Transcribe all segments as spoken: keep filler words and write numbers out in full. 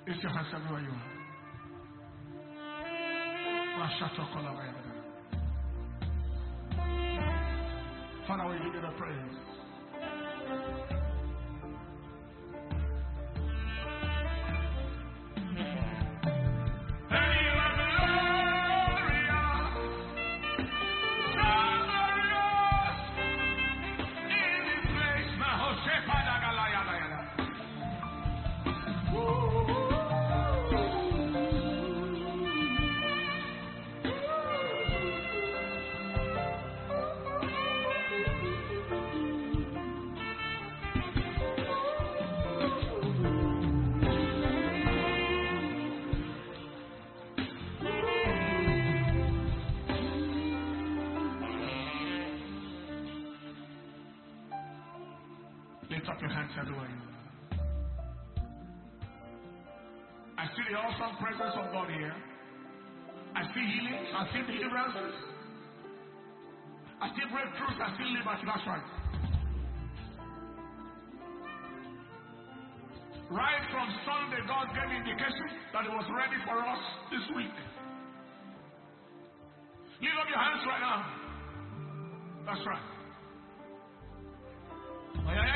Lift your hands everywhere you are. Father, we give you the praise. Lift up your hands everywhere you are. I see the awesome presence of God here. I see healings. I see deliverances. I see breakthroughs. I see liberty. That's right. Right from Sunday, God gave indication that it was ready for us this week. Lift up your hands right now. That's right. When I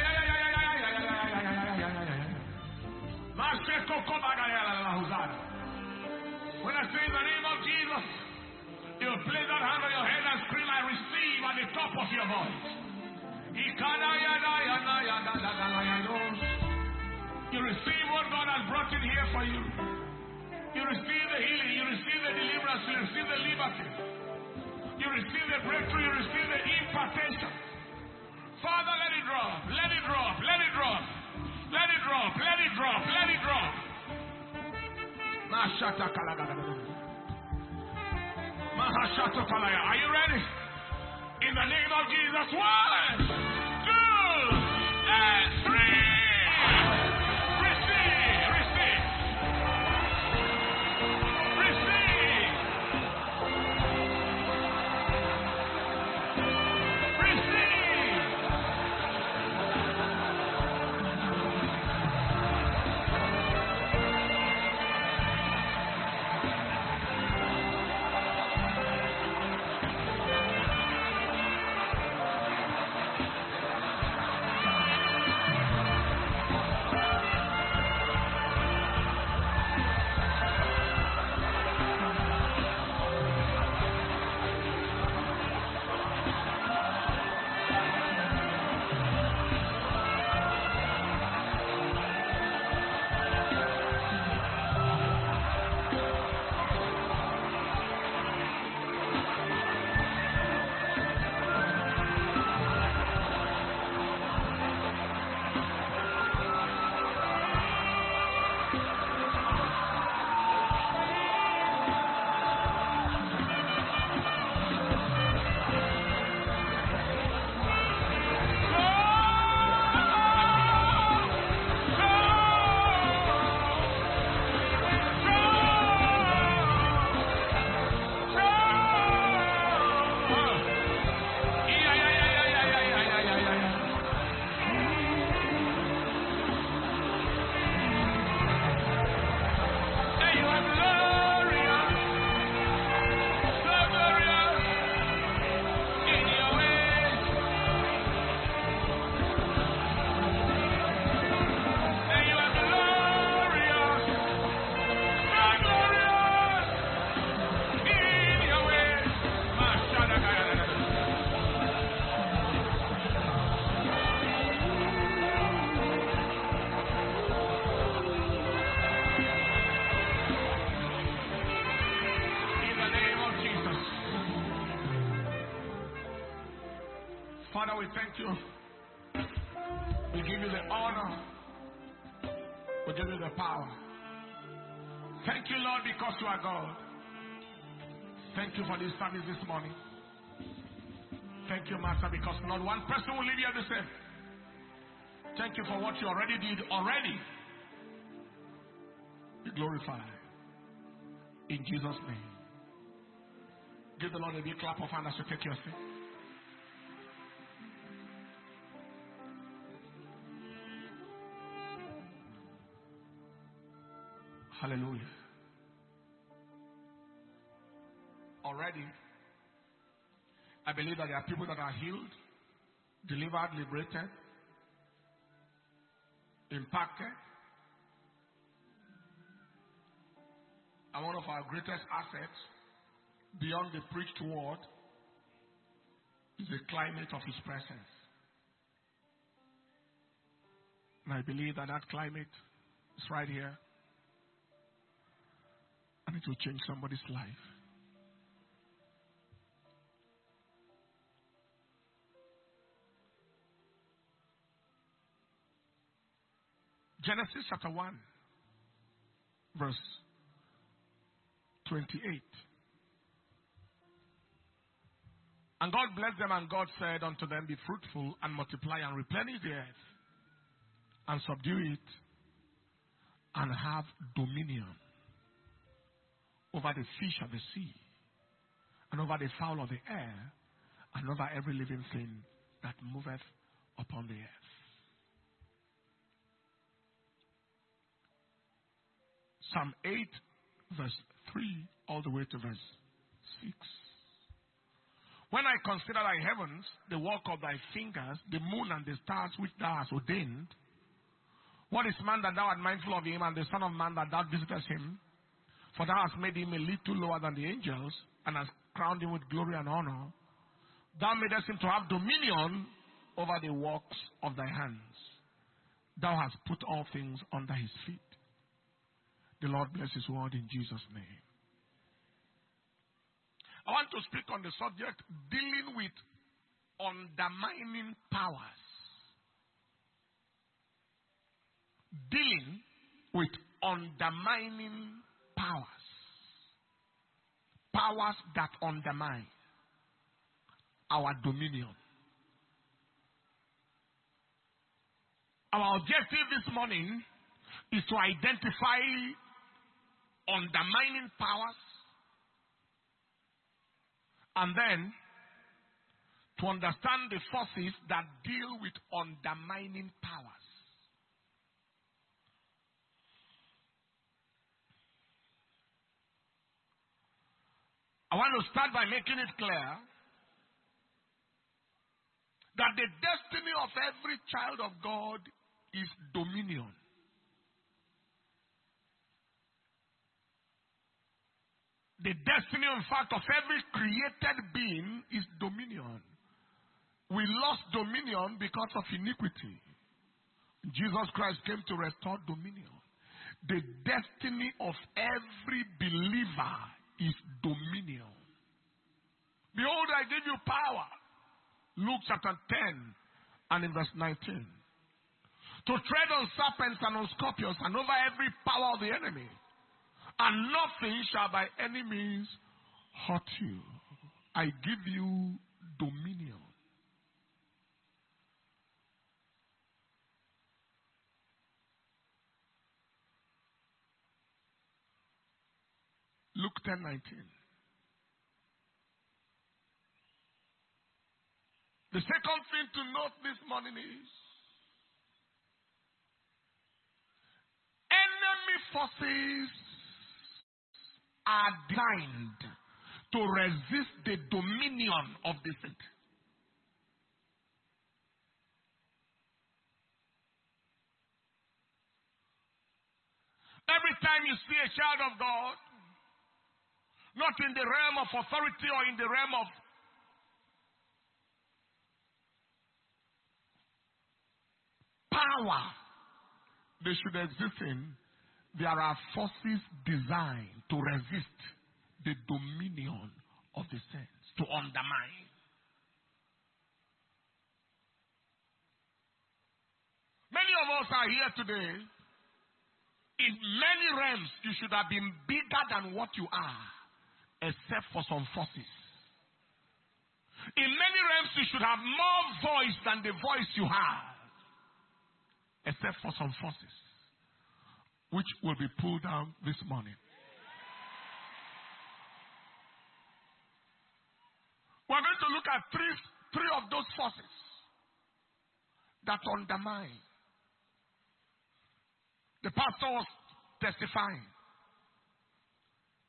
say in the name of Jesus, you place that hand on your head and scream, I receive at the top of your voice. You receive what God has brought in here for you. You receive the healing, you receive the deliverance, you receive the liberty. You receive the breakthrough, you receive the impartation. Father, let it drop, let it drop, let it drop, let it drop, let it drop, let it drop. Are you ready? In the name of Jesus, one, two, and three. Receive, receive, receive, receive. Father, we thank you. We give you the honor. We give you the power. Thank you, Lord, because you are God. Thank you for this service this morning. Thank you, Master, because not one person will leave here the same. Thank you for what you already did already. Be glorified. In Jesus' name. Give the Lord a big clap of hands as you take your seat. Hallelujah. Already, I believe that there are people that are healed, delivered, liberated, impacted. And one of our greatest assets, beyond the preached word, is the climate of His presence. And I believe that that climate is right here. And it will change somebody's life. Genesis chapter one, verse twenty-eight. And God blessed them, and God said unto them, be fruitful and multiply and replenish the earth and subdue it and have dominion over the fish of the sea and over the fowl of the air and over every living thing that moveth upon the earth. Psalm eight, verse three, all the way to verse six. When I consider thy heavens, the work of thy fingers, the moon and the stars which thou hast ordained, what is man that thou art mindful of him, and the son of man that thou visitest him? For thou hast made him a little lower than the angels, and hast crowned him with glory and honor. Thou madest him to have dominion over the works of thy hands. Thou hast put all things under his feet. The Lord bless his word in Jesus' name. I want to speak on the subject dealing with undermining powers. Dealing with undermining powers. Powers that undermine our dominion. Our objective this morning is to identify undermining powers, and then to understand the forces that deal with undermining powers. I want to start by making it clear that the destiny of every child of God is dominion. The destiny, in fact, of every created being is dominion. We lost dominion because of iniquity. Jesus Christ came to restore dominion. The destiny of every believer is dominion. Behold, I give you power. Luke chapter ten and in verse nineteen. To tread on serpents and on scorpions and over every power of the enemy. And nothing shall by any means hurt you. I give you dominion. Luke ten nineteen. The second thing to note this morning is enemy forces are designed to resist the dominion of the saint. Every time you see a child of God, not in the realm of authority or in the realm of power they should exist in, there are forces designed to resist the dominion of the saints, to undermine. Many of us are here today. In many realms, you should have been bigger than what you are, except for some forces. In many realms, you should have more voice than the voice you have, except for some forces, which will be pulled down this morning. We're going to look at three, three of those forces that undermine. The pastor was testifying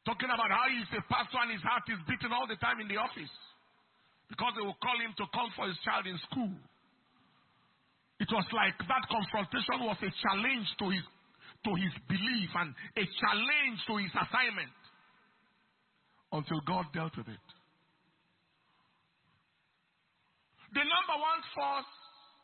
Talking about how he's a pastor and his heart is beating all the time in the office. Because they will call him to come for his child in school. It was like that confrontation was a challenge to his, to his belief and a challenge to his assignment. Until God dealt with it. The number one force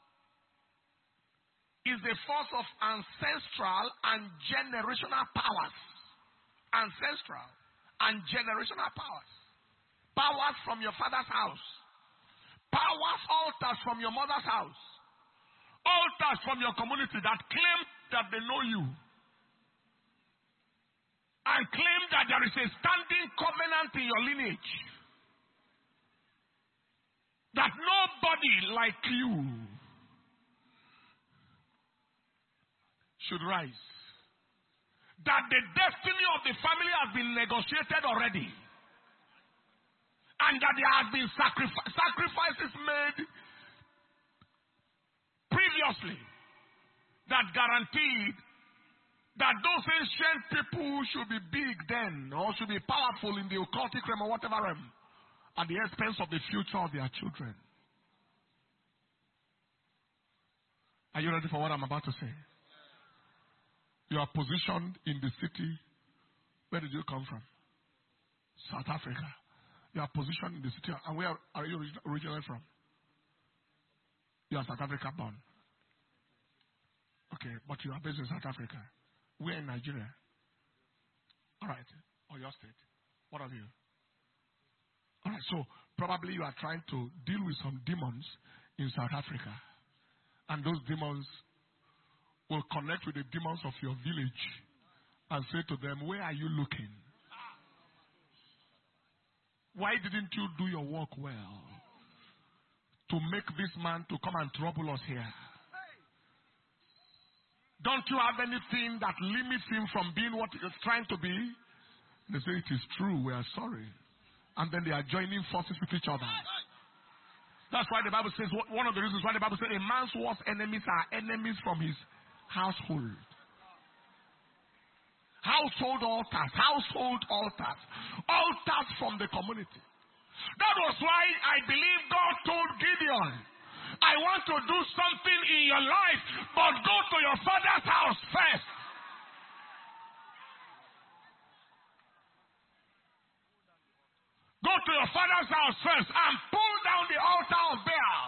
is the force of ancestral and generational powers. Ancestral and generational powers. Powers from your father's house. Powers, altars from your mother's house. Altars from your community that claim that they know you. And claim that there is a standing covenant in your lineage. That nobody like you should rise. That the destiny of the family has been negotiated already. And that there have been sacrifice, sacrifices made previously that guaranteed that those ancient people should be big then, or should be powerful in the occultic realm or whatever realm, at the expense of the future of their children. Are you ready for what I'm about to say? You are positioned in the city. Where did you come from? South Africa. You are positioned in the city. And where are you originally from? You are South Africa born. Okay, but you are based in South Africa. Where in Nigeria? All right. Or your state. What of you? All right, so probably you are trying to deal with some demons in South Africa. And those demons will connect with the demons of your village and say to them, where are you looking? Why didn't you do your work well to make this man to come and trouble us here? Don't you have anything that limits him from being what he is trying to be? They say, it is true, we are sorry. And then they are joining forces with each other. That's why the Bible says, one of the reasons why the Bible says, a man's worst enemies are enemies from his household. Household altars, household altars, altars from the community. That was why I believe God told Gideon, I want to do something in your life, but go to your father's house first. Go to your father's house first and pull down the altar of Baal.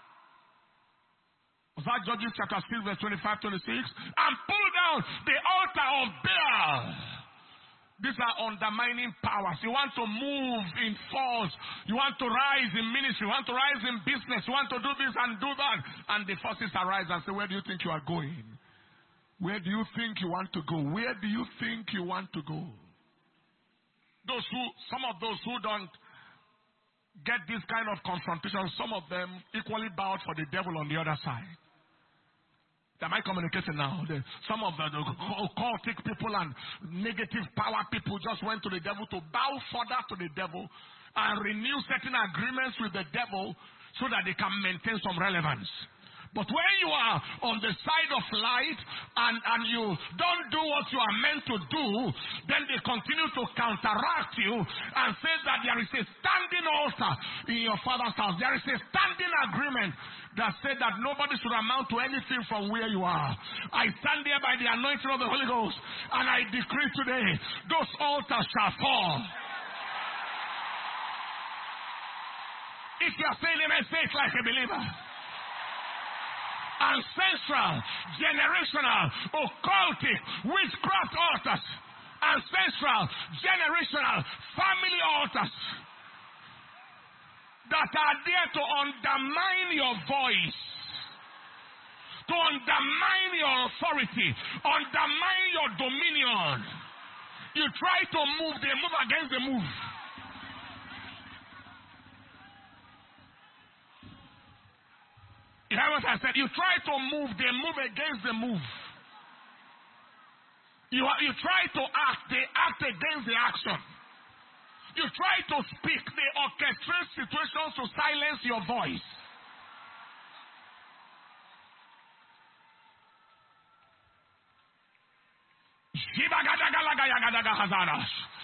Was that Judges chapter six, verse twenty-five, twenty-six? And pull down the altar of Baal. These are undermining powers. You want to move in force. You want to rise in ministry. You want to rise in business. You want to do this and do that. And the forces arise and say, where do you think you are going? Where do you think you want to go? Where do you think you want to go? Those who, some of those who don't get this kind of confrontation, some of them equally bowed for the devil on the other side. Am I communicating now? The, some of the, the occultic people and negative power people just went to the devil to bow further to the devil and renew certain agreements with the devil so that they can maintain some relevance. But when you are on the side of light and, and you don't do what you are meant to do, then they continue to counteract you and say that there is a standing altar in your father's house. There is a standing agreement that said that nobody should amount to anything from where you are. I stand there by the anointing of the Holy Ghost and I decree today, those altars shall fall. If you are saying amen, say it like a believer. Ancestral, generational, occultic, witchcraft altars, ancestral, generational, family altars that are there to undermine your voice, to undermine your authority, undermine your dominion. You try to move, they move against the move. You hear what I said? You try to move, they move against the move. You, you try to act, they act against the action. You try to speak, they orchestrate situations to silence your voice.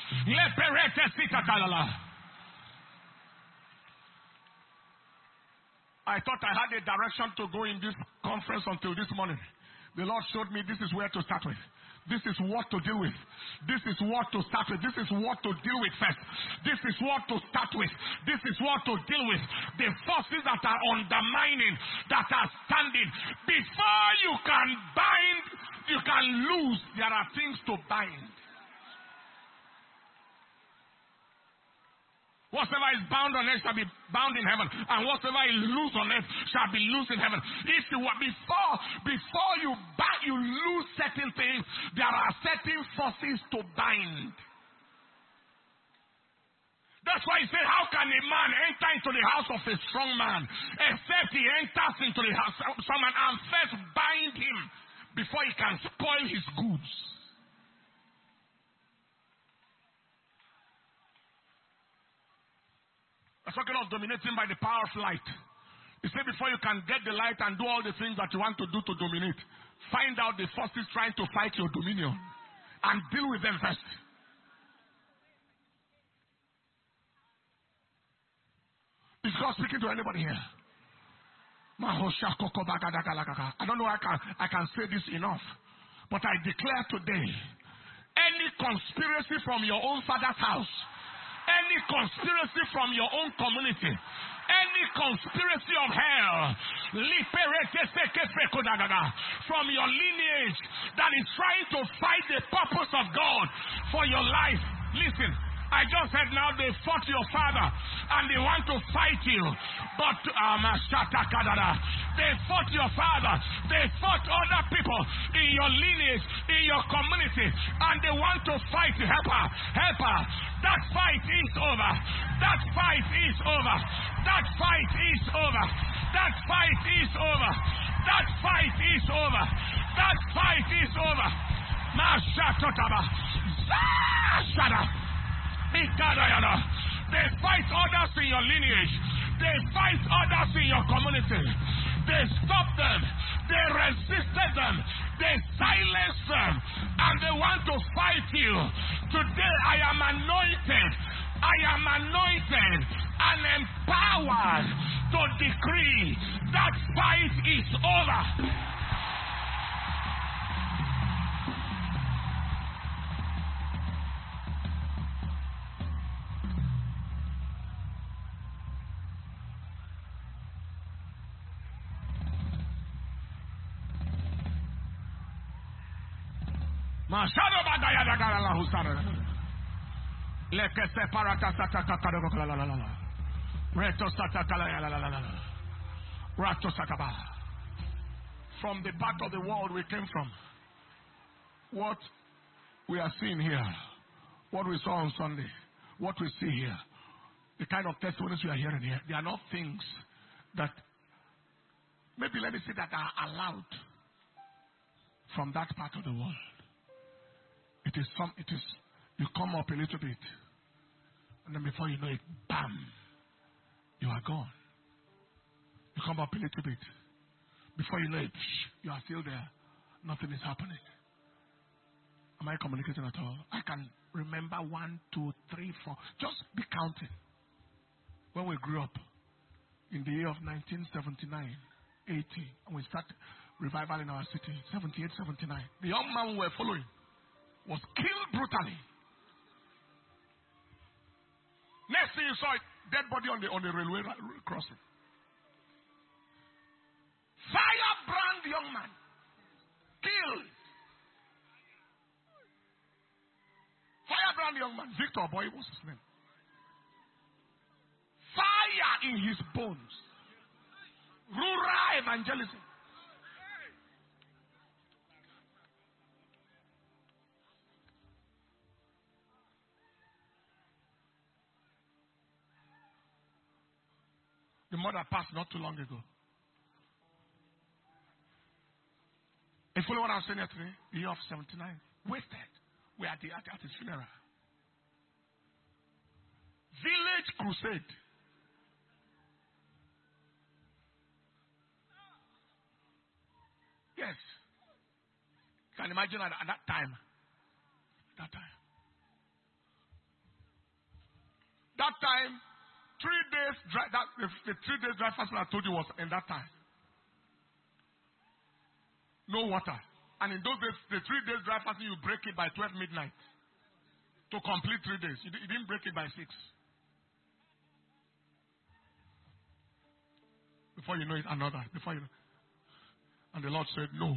I thought I had a direction to go in this conference until this morning. The Lord showed me this is where to start with. This is what to deal with. This is what to start with. This is what to deal with first. This is what to start with. This is what to deal with. The forces that are undermining, that are standing. Before you can bind, you can lose. There are things to bind. Whatsoever is bound on earth shall be bound in heaven, and whatsoever is loose on earth shall be loose in heaven. If you before before you bind, you lose certain things, there are certain forces to bind. That's why he said, how can a man enter into the house of a strong man except he enters into the house of someone and first bind him before he can spoil his goods? I'm talking of dominating by the power of light. He said before you can get the light and do all the things that you want to do to dominate, find out the forces trying to fight your dominion and deal with them first. Is God speaking to anybody here? I don't know I can, I can say this enough, but I declare today, any conspiracy from your own father's house, any conspiracy from your own community, any conspiracy of hell from your lineage that is trying to fight the purpose of God for your life. Listen, I just said now they fought your father and they want to fight you. But um, they fought your father. They fought other people in your lineage, in your community, and they want to fight you. Help her. Help her. That fight is over. That fight is over. That fight is over. That fight is over. That fight is over. That fight is over. Mashatotaba. Shut They fight others in your lineage. They fight others in your community. They stopped them. They resisted them. They silenced them. And they want to fight you. Today I am anointed. I am anointed and empowered to decree that fight is over. From the part of the world we came from, what we are seeing here, what we saw on Sunday, what we see here, the kind of testimonies we are hearing here, they are not things that, maybe let me say, that are allowed from that part of the world. It is some, it is, you come up a little bit, and then before you know it, bam, you are gone. You come up a little bit, before you know it, you are still there. Nothing is happening. Am I communicating at all? I can remember one, two, three, four. Just be counting. When we grew up, in the year of nineteen seventy-nine, eighty, and we started revival in our city, seventy-eight, seventy-nine. The young man we were following was killed brutally. Next thing you saw, a dead body on the on the railway crossing. Firebrand young man, killed. Firebrand young man, Victor Boy was his name. Fire in his bones. Rural evangelism. The mother passed not too long ago. You follow what I'm saying here today? The year of seventy-nine. Wasted. We are at, the, at, at his funeral. Village crusade. Yes. You can imagine at, at that time. That time. That time, three days, dry, that, the, the three days dry fasting I told you was in that time. No water. And in those days, the three days dry fasting, you break it by twelve midnight. To complete three days. You, you didn't break it by six. Before you know it, another. Before you know. And the Lord said, no.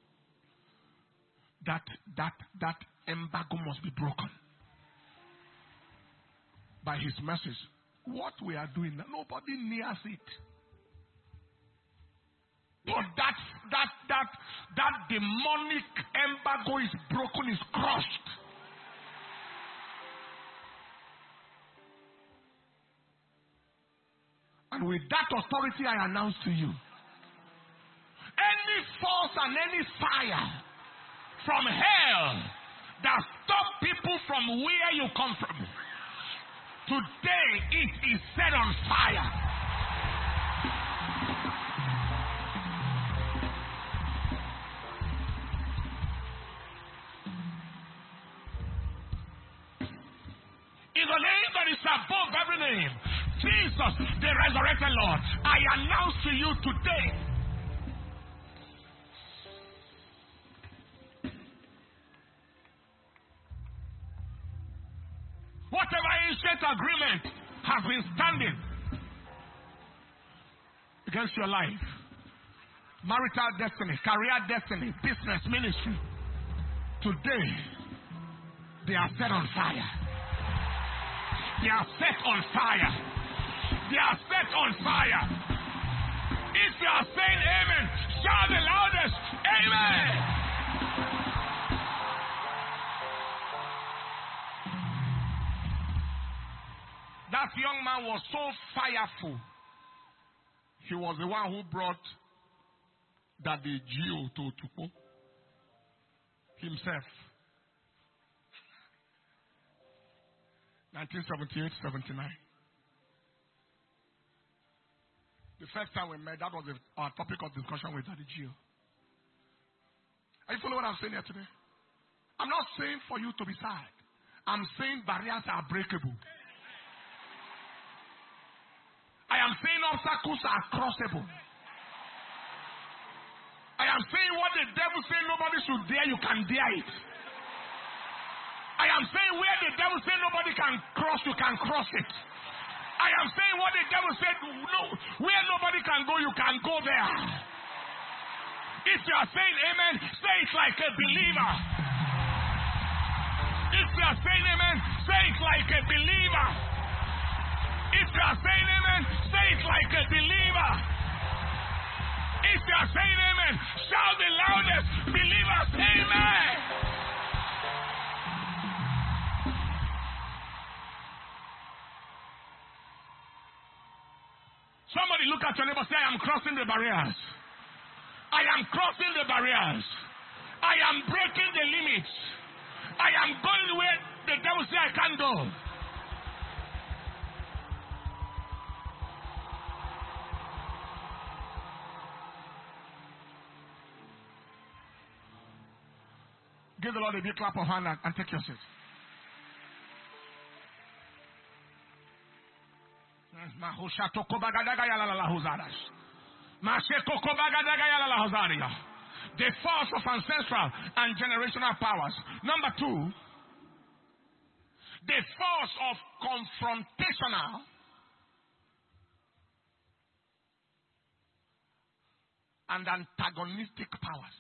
That, that, that embargo must be broken. By His message. What we are doing, nobody nears it. But that, that, that, that demonic embargo is broken, is crushed. And with that authority I announce to you, any force and any fire from hell that stop people from where you come from, today it is set on fire. In the name that is above every name, Jesus, the resurrected Lord, I announce to you today, whatever ancient agreement has been standing against your life, marital destiny, career destiny, business, ministry, today they are set on fire. They are set on fire. They are set on fire. If you are saying amen, shout the loudest, amen. That young man was so fireful. He was the one who brought that the Geo to Tupo himself. nineteen seventy-eight seventy-nine. The first time we met, that was the, our topic of discussion with Daddy Gio. Are you following what I'm saying here today? I'm not saying for you to be sad. I'm saying barriers are breakable. I am saying obstacles are crossable. I am saying what the devil said nobody should dare, you can dare it. I am saying where the devil said nobody can cross, you can cross it. I am saying what the devil said, no, where nobody can go, you can go there. If you are saying amen, say it like a believer. If you are saying amen, say it like a believer. If you are saying amen, say it like a believer. If you are saying amen, shout the loudest, believers, amen. Somebody look at your neighbor, say, I am crossing the barriers. I am crossing the barriers. I am breaking the limits. I am going where the devil says I can't go. Give the Lord a big clap of hand and, and take your seat. The force of ancestral and generational powers. Number two, the force of confrontational and antagonistic powers.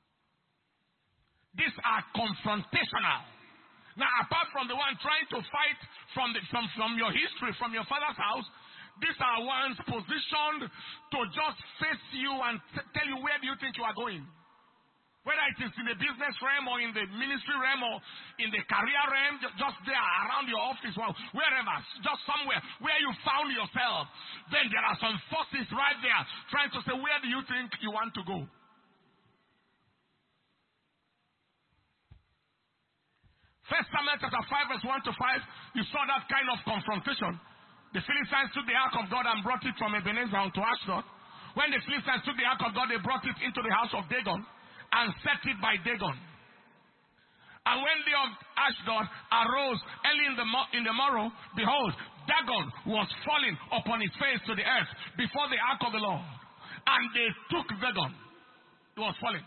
These are confrontational. Now, apart from the one trying to fight from, the, from, from your history, from your father's house, these are ones positioned to just face you and t- tell you where do you think you are going. Whether it is in the business realm or in the ministry realm or in the career realm, just there around your office, well, wherever, just somewhere where you found yourself, then there are some forces right there trying to say, where do you think you want to go? First Samuel chapter five verse one to five, you saw that kind of confrontation. The Philistines took the ark of God and brought it from Ebenezer unto Ashdod. When the Philistines took the ark of God, they brought it into the house of Dagon and set it by Dagon. And when they of Ashdod arose early in the, mo- in the morrow, behold, Dagon was falling upon his face to the earth before the ark of the Lord. And they took Dagon. He was falling.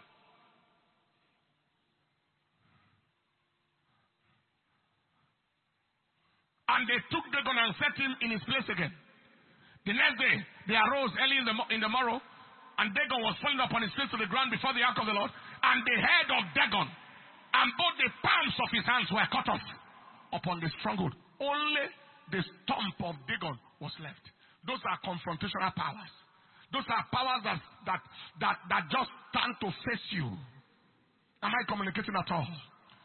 And they took Dagon and set him in his place again. The next day, they arose early in the, in the morrow, and Dagon was falling upon his face to the ground before the ark of the Lord. And the head of Dagon and both the palms of his hands were cut off upon the stronghold. Only the stump of Dagon was left. Those are confrontational powers. Those are powers that, that, that, that just stand to face you. Am I communicating at all?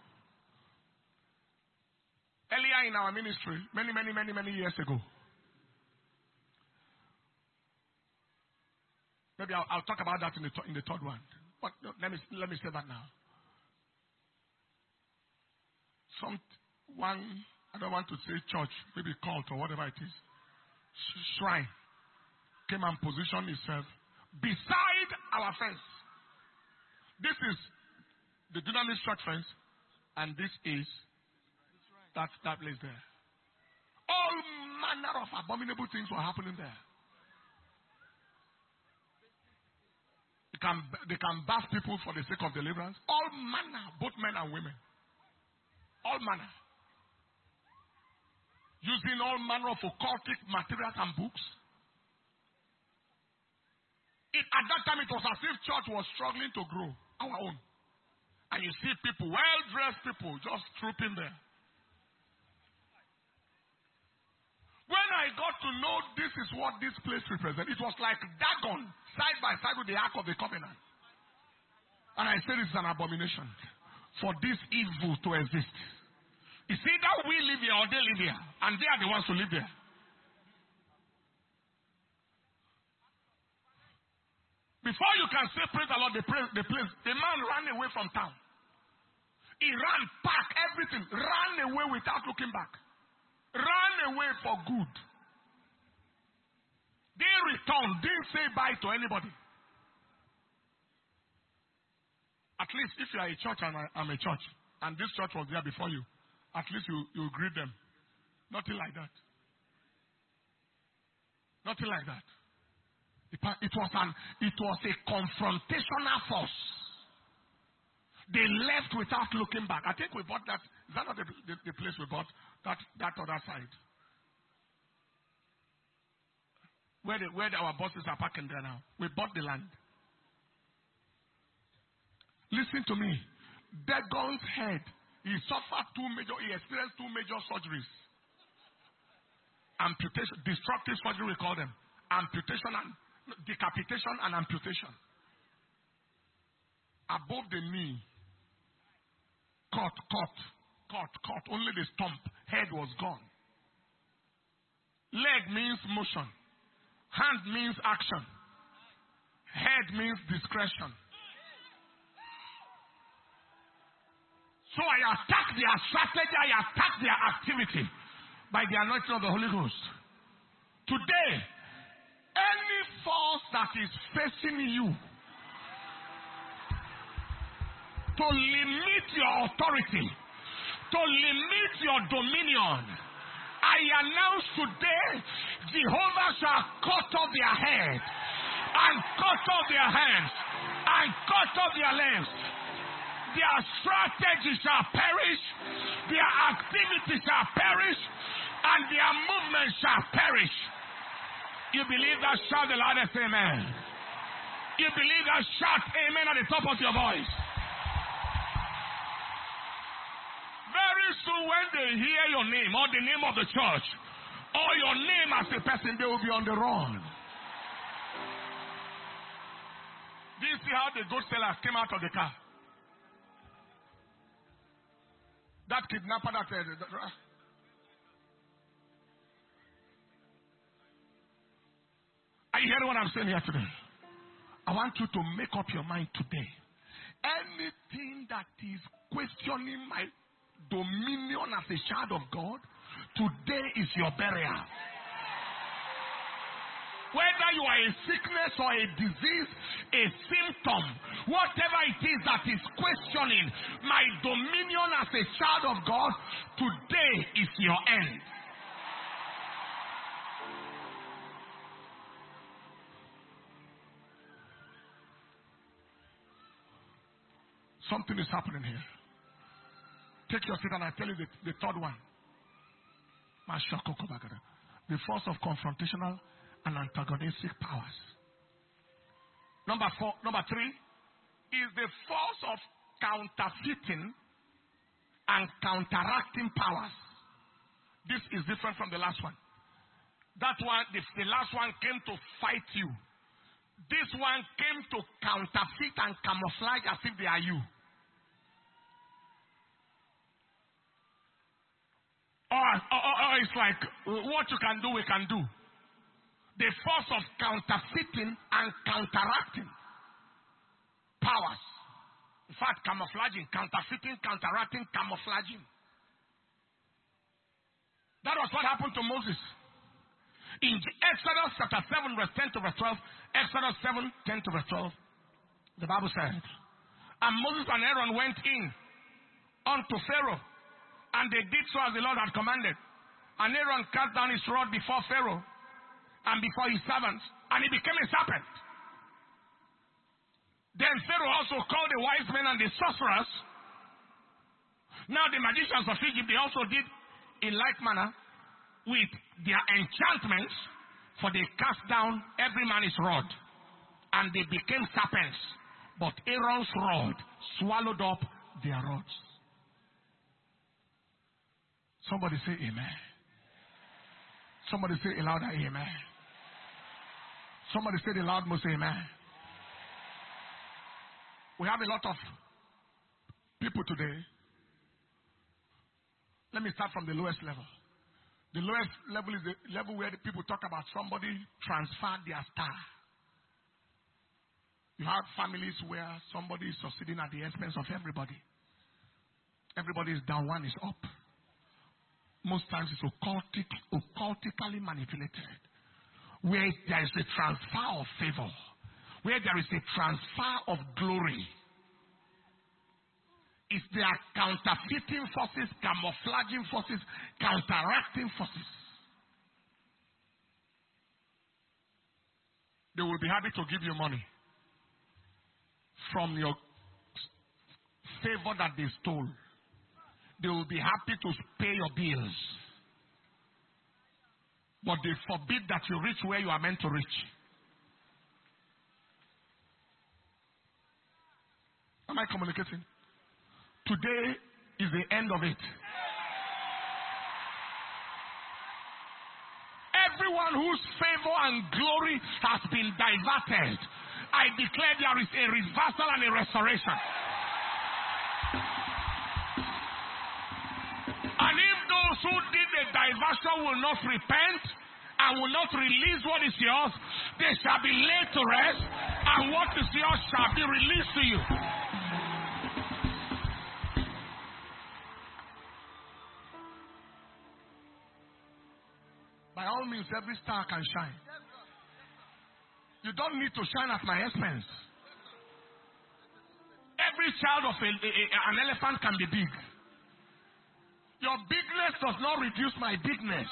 Earlier in our ministry, many, many, many, many years ago, maybe I'll, I'll talk about that in the, in the third one. But no, let me let me say that now. Some one, I don't want to say church, maybe cult or whatever it is, shrine came and positioned itself beside our fence. This is the Dunamis church fence, and this is that that place there. All manner of abominable things were happening there. They can, they can bath people for the sake of deliverance. All manner, both men and women. All manner. Using all manner of occultic materials and books. It, at that time, it was as if church was struggling to grow. Our own. And you see people, well-dressed people, just trooping there. When I got to know this is what this place represents, it was like Dagon side by side with the Ark of the Covenant. And I said it's an abomination for this evil to exist. It's either we live here or they live here, and they are the ones who live there. Before you can say praise the Lord, the place, the place, the man ran away from town. He ran, packed everything, ran away without looking back. Ran away for good. They returned, didn't say bye to anybody. At least if you are a church and I, I'm a church, and this church was there before you, at least you, you greet them. Nothing like that. Nothing like that. It was an it was a confrontational force. They left without looking back. I think we bought that. Is that not the, the, the place we bought? That that other side. Where the, where the, our buses are parking there now. We bought the land. Listen to me. Dagon's head. He suffered two major, he experienced two major surgeries. Amputation, destructive surgery we call them. Amputation and decapitation and amputation. Above the knee. Cut, cut, cut, cut. Only the stump. Head was gone. Leg means motion. Hand means action. Head means discretion. So I attack their strategy, I attack their activity by the anointing of the Holy Ghost. Today, any force that is facing you to limit your authority, to limit your dominion, I announce today, Jehovah shall cut off their head, and cut off their hands, and cut off their legs. Their strategy shall perish, their activity shall perish, and their movement shall perish. You believe that? Shout the loudest amen. You believe that? Shout amen at the top of your voice. Very soon when they hear your name or the name of the church or your name as a person, they will be on the run. Do you see how the goat sellers came out of the car? That kidnapper that said, are you hearing what I'm saying here today? I want you to make up your mind today. Anything that is questioning my dominion as a child of God, today is your burial. Whether you are a sickness or a disease, a symptom, whatever it is that is questioning my dominion as a child of God, today is your end. Something is happening here. Take your seat and I tell you the, the third one. The force of confrontational and antagonistic powers. Number four, number three is the force of counterfeiting and counteracting powers. This is different from the last one. That one, the, the last one came to fight you. This one came to counterfeit and camouflage as if they are you. Or, or, or it's like, what you can do, we can do. The force of counterfeiting and counteracting powers. In fact, camouflaging, counterfeiting, counteracting, camouflaging. That was what happened to Moses. In Exodus chapter seven, verse ten to verse twelve, Exodus seven, ten to verse twelve, the Bible said, and Moses and Aaron went in unto Pharaoh, and they did so as the Lord had commanded. And Aaron cast down his rod before Pharaoh and before his servants, and he became a serpent. Then Pharaoh also called the wise men and the sorcerers. Now the magicians of Egypt, they also did in like manner with their enchantments, for they cast down every man his rod, and they became serpents. But Aaron's rod swallowed up their rods. Somebody say amen. Somebody say a louder amen. Somebody say the loud most amen. We have a lot of people today. Let me start from the lowest level. The lowest level is the level where the people talk about somebody transferred their star. You have families where somebody is succeeding at the expense of everybody. Everybody is down, one is up. Most times it's occultic, occultically manipulated. Where there is a transfer of favor. Where there is a transfer of glory. It's their counterfeiting forces, camouflaging forces, counteracting forces. They will be happy to give you money from your favor that they stole. They will be happy to pay your bills. But they forbid that you reach where you are meant to reach. Am I communicating? Today is the end of it. Everyone whose favor and glory has been diverted, I declare there is a reversal and a restoration. And if those who did the diversion will not repent and will not release what is yours, they shall be laid to rest, and what is yours shall be released to you. By all means, every star can shine. You don't need to shine at my expense. Every child of a, a, a, an elephant can be big. Your bigness does not reduce my bigness.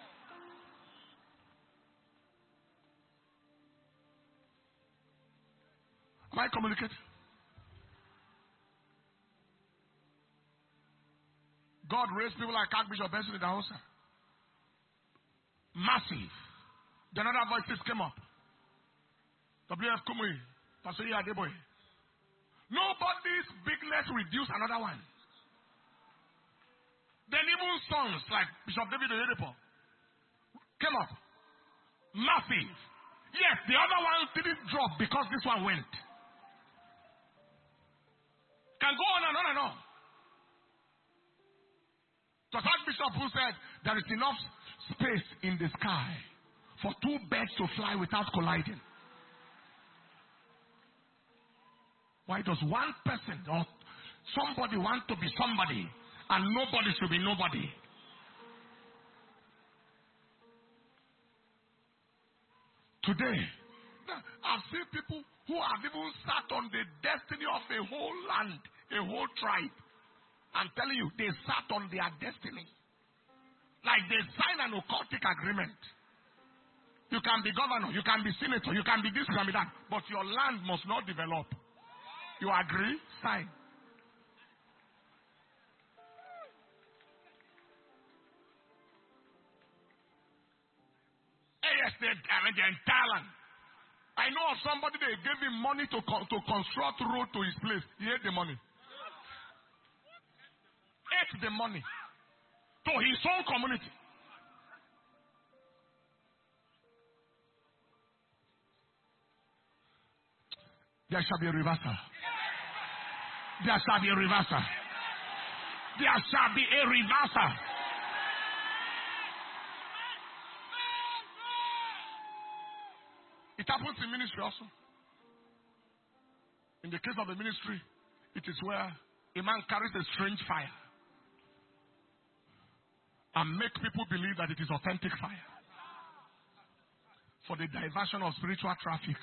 Am I communicating? God raised people like Archbishop Benson in the house. Massive. Then other voices came up. W F Kumuyi, Pastor Adeboye. Nobody's bigness reduced another one. Then even sons like Bishop David Oyedepo came up. Massive. Yes, the other one didn't drop because this one went. Can go on and on and on. It was Archbishop who said there is enough space in the sky for two birds to fly without colliding. Why does one person or somebody want to be somebody and nobody should be nobody? Today, I've seen people who have even sat on the destiny of a whole land, a whole tribe. I'm telling you, they sat on their destiny. Like they signed an occultic agreement. You can be governor, you can be senator, you can be this, you can be that. But your land must not develop. You agree? Sign. Yes, they, I mean, the entire land. I know of somebody, they gave him money to, con- to construct road to his place. He ate the money. Ate the money to his own community. There shall be a reversal. There shall be a reversal. There shall be a reversal. It happens in ministry also. In the case of the ministry, it is where a man carries a strange fire and make people believe that it is authentic fire for the diversion of spiritual traffic.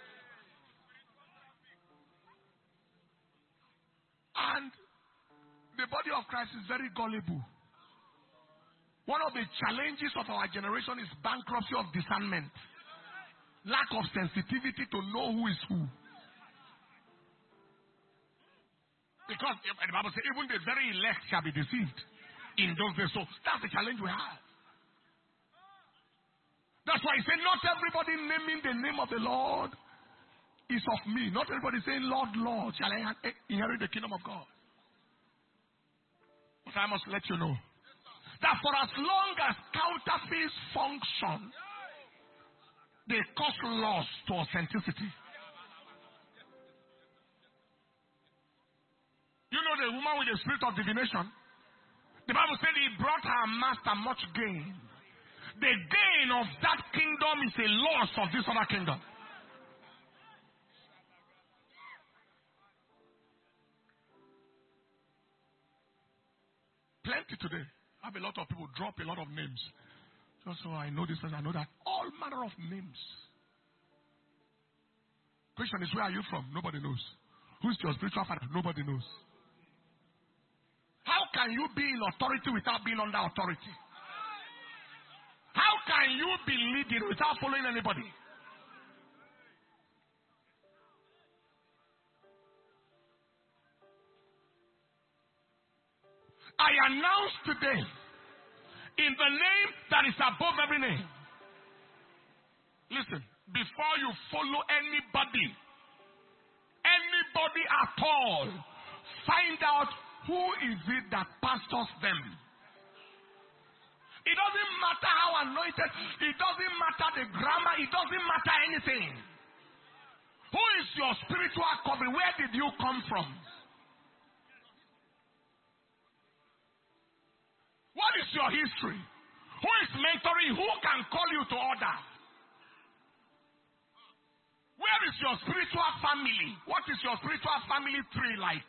And the body of Christ is very gullible. One of the challenges of our generation is bankruptcy of discernment. Lack of sensitivity to know who is who. Because the Bible says, even the very elect shall be deceived in those days. So that's the challenge we have. That's why he said, not everybody naming the name of the Lord is of me. Not everybody saying, Lord, Lord, shall I inherit the kingdom of God. But I must let you know that for as long as counterfeits function, they cause loss to authenticity. You know the woman with the spirit of divination? The Bible said he brought her master much gain. The gain of that kingdom is a loss of this other kingdom. Plenty today. I have a lot of people drop a lot of names. Just so I know this person, I know that. All manner of names. Question is, where are you from? Nobody knows. Who's your spiritual father? Nobody knows. How can you be in authority without being under authority? How can you be leading without following anybody? I announce today, in the name that is above every name. Listen, before you follow anybody, anybody at all, find out who is it that pastors them. It doesn't matter how anointed, it doesn't matter the grammar, it doesn't matter anything. Who is your spiritual covering? Where did you come from? What is your history? Who is mentoring? Who can call you to order? Where is your spiritual family? What is your spiritual family tree like?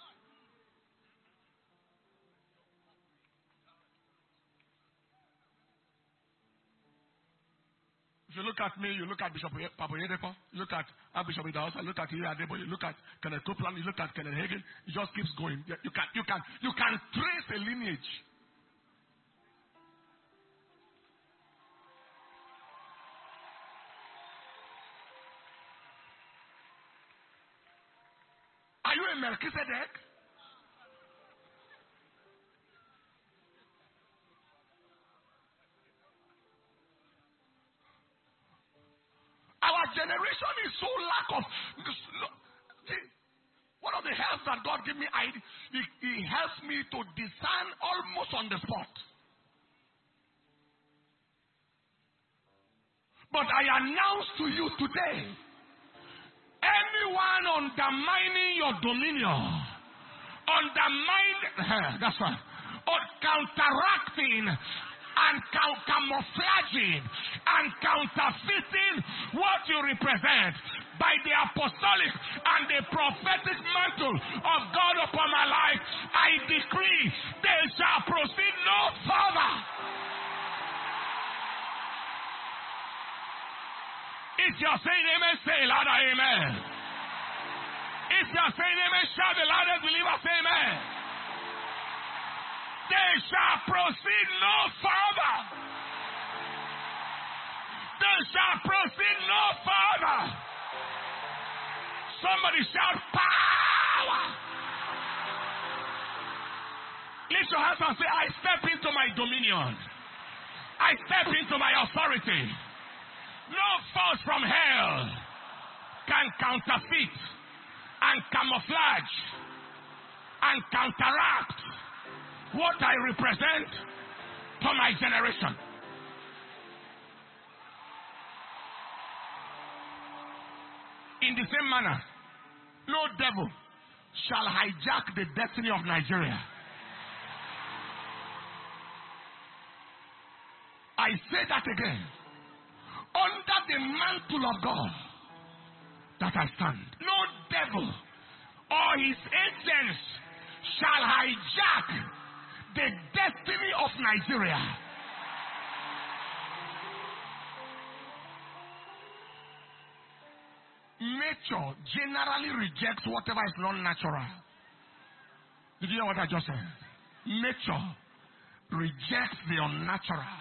If you look at me, you look at Bishop Papoyedepo, you look at Bishop Idahosa, you look at Iyadebo, Adebo, you look at Kenneth Copeland, you look at Kenneth Hagin, it just keeps going. You can, you can, you can trace a lineage. Are you a Melchizedek? Our generation is so lack of. One of the helps that God gave me, I, he, he helps me to discern almost on the spot. But I announce to you today, anyone undermining your dominion, undermining, that's right, or counteracting and camouflaging and counterfeiting what you represent by the apostolic and the prophetic mantle of God upon my life, I decree they shall proceed no further. If you're saying amen, say louder amen. If you're saying amen, shout the loudest believer, say amen. They shall proceed no further. They shall proceed no further. Somebody shout power. Lift your hands and say, I step into my dominion. I step into my authority. No force from hell can counterfeit and camouflage and counteract what I represent to my generation. In the same manner, no devil shall hijack the destiny of Nigeria. I say that again. Under the mantle of God that I stand, no devil or his agents shall hijack the destiny of Nigeria. Nature generally rejects whatever is non-natural. Did you hear what I just said? Nature rejects the unnatural.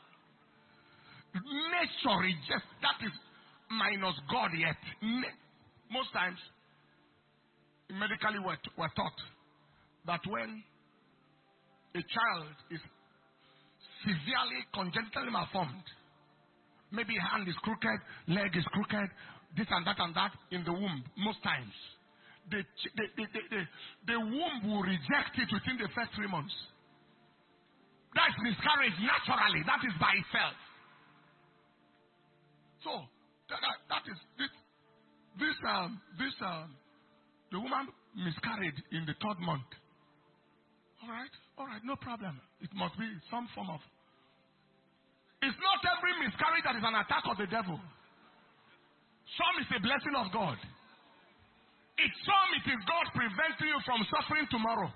Nature rejects, that is minus God yet. Most times, medically we're, we're taught that when a child is severely congenitally malformed, maybe hand is crooked, leg is crooked, this and that and that in the womb, most times, the, the, the, the, the, the womb will reject it within the first three months. That's miscarriage naturally. That is by itself. So, that, that, that is, this, this, um, this, um, the woman miscarried in the third month. All right, all right, no problem. It must be some form of. It's not every miscarriage that is an attack of the devil. Some is a blessing of God. It's some it is God preventing you from suffering tomorrow.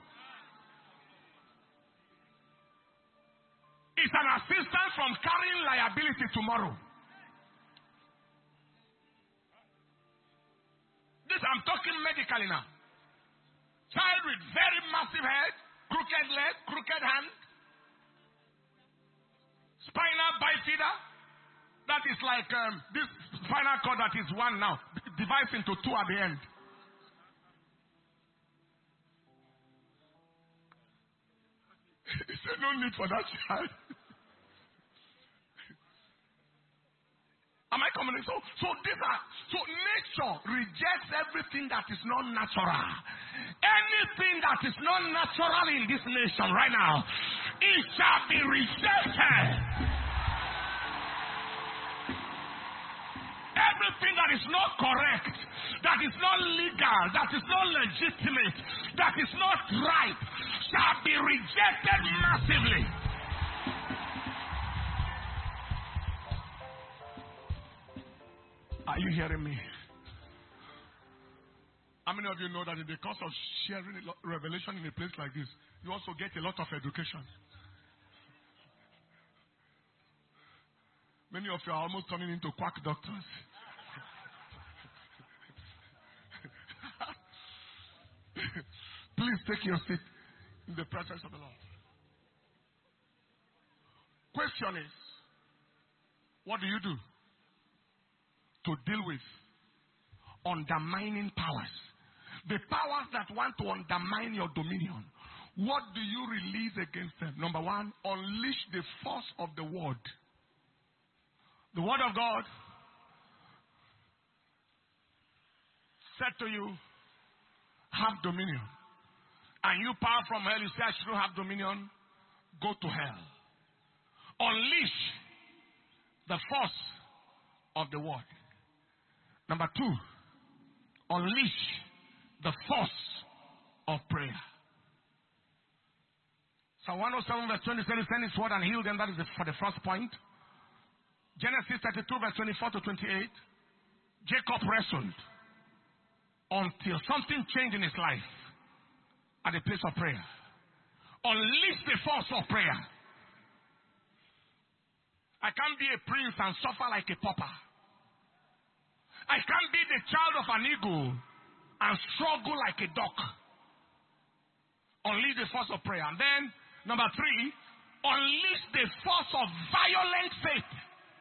It's an assistance from carrying liability tomorrow. This I'm talking medically now. Child with very massive head, crooked leg, crooked hand, spinal bifida. That is like um, this spinal cord that is one now, divides into two at the end. He said, no need for that child. Am I coming? So, so these are, so nature rejects everything that is not natural. Anything that is not natural in this nation right now, it shall be rejected. Everything that is not correct, that is not legal, that is not legitimate, that is not right, shall be rejected massively. Are you hearing me? How many of you know that in the course of sharing revelation in a place like this, you also get a lot of education? Many of you are almost turning into quack doctors. Please take your seat in the presence of the Lord. Question is, what do you do to deal with undermining powers? The powers that want to undermine your dominion. What do you release against them? Number one, unleash the force of the word. The word of God said to you, have dominion. And you power from hell, you say I shouldn't have dominion, go to hell. Unleash the force of the word. Number two, unleash the force of prayer. Psalm one oh seven verse twenty says, send his word and heal them. That is the, for the first point. Genesis thirty-two verse twenty-four to twenty-eight. Jacob wrestled until something changed in his life at the place of prayer. Unleash the force of prayer. I can't be a prince and suffer like a pauper. I can't be the child of an eagle and struggle like a duck. Unleash the force of prayer. And then, number three, unleash the force of violent faith.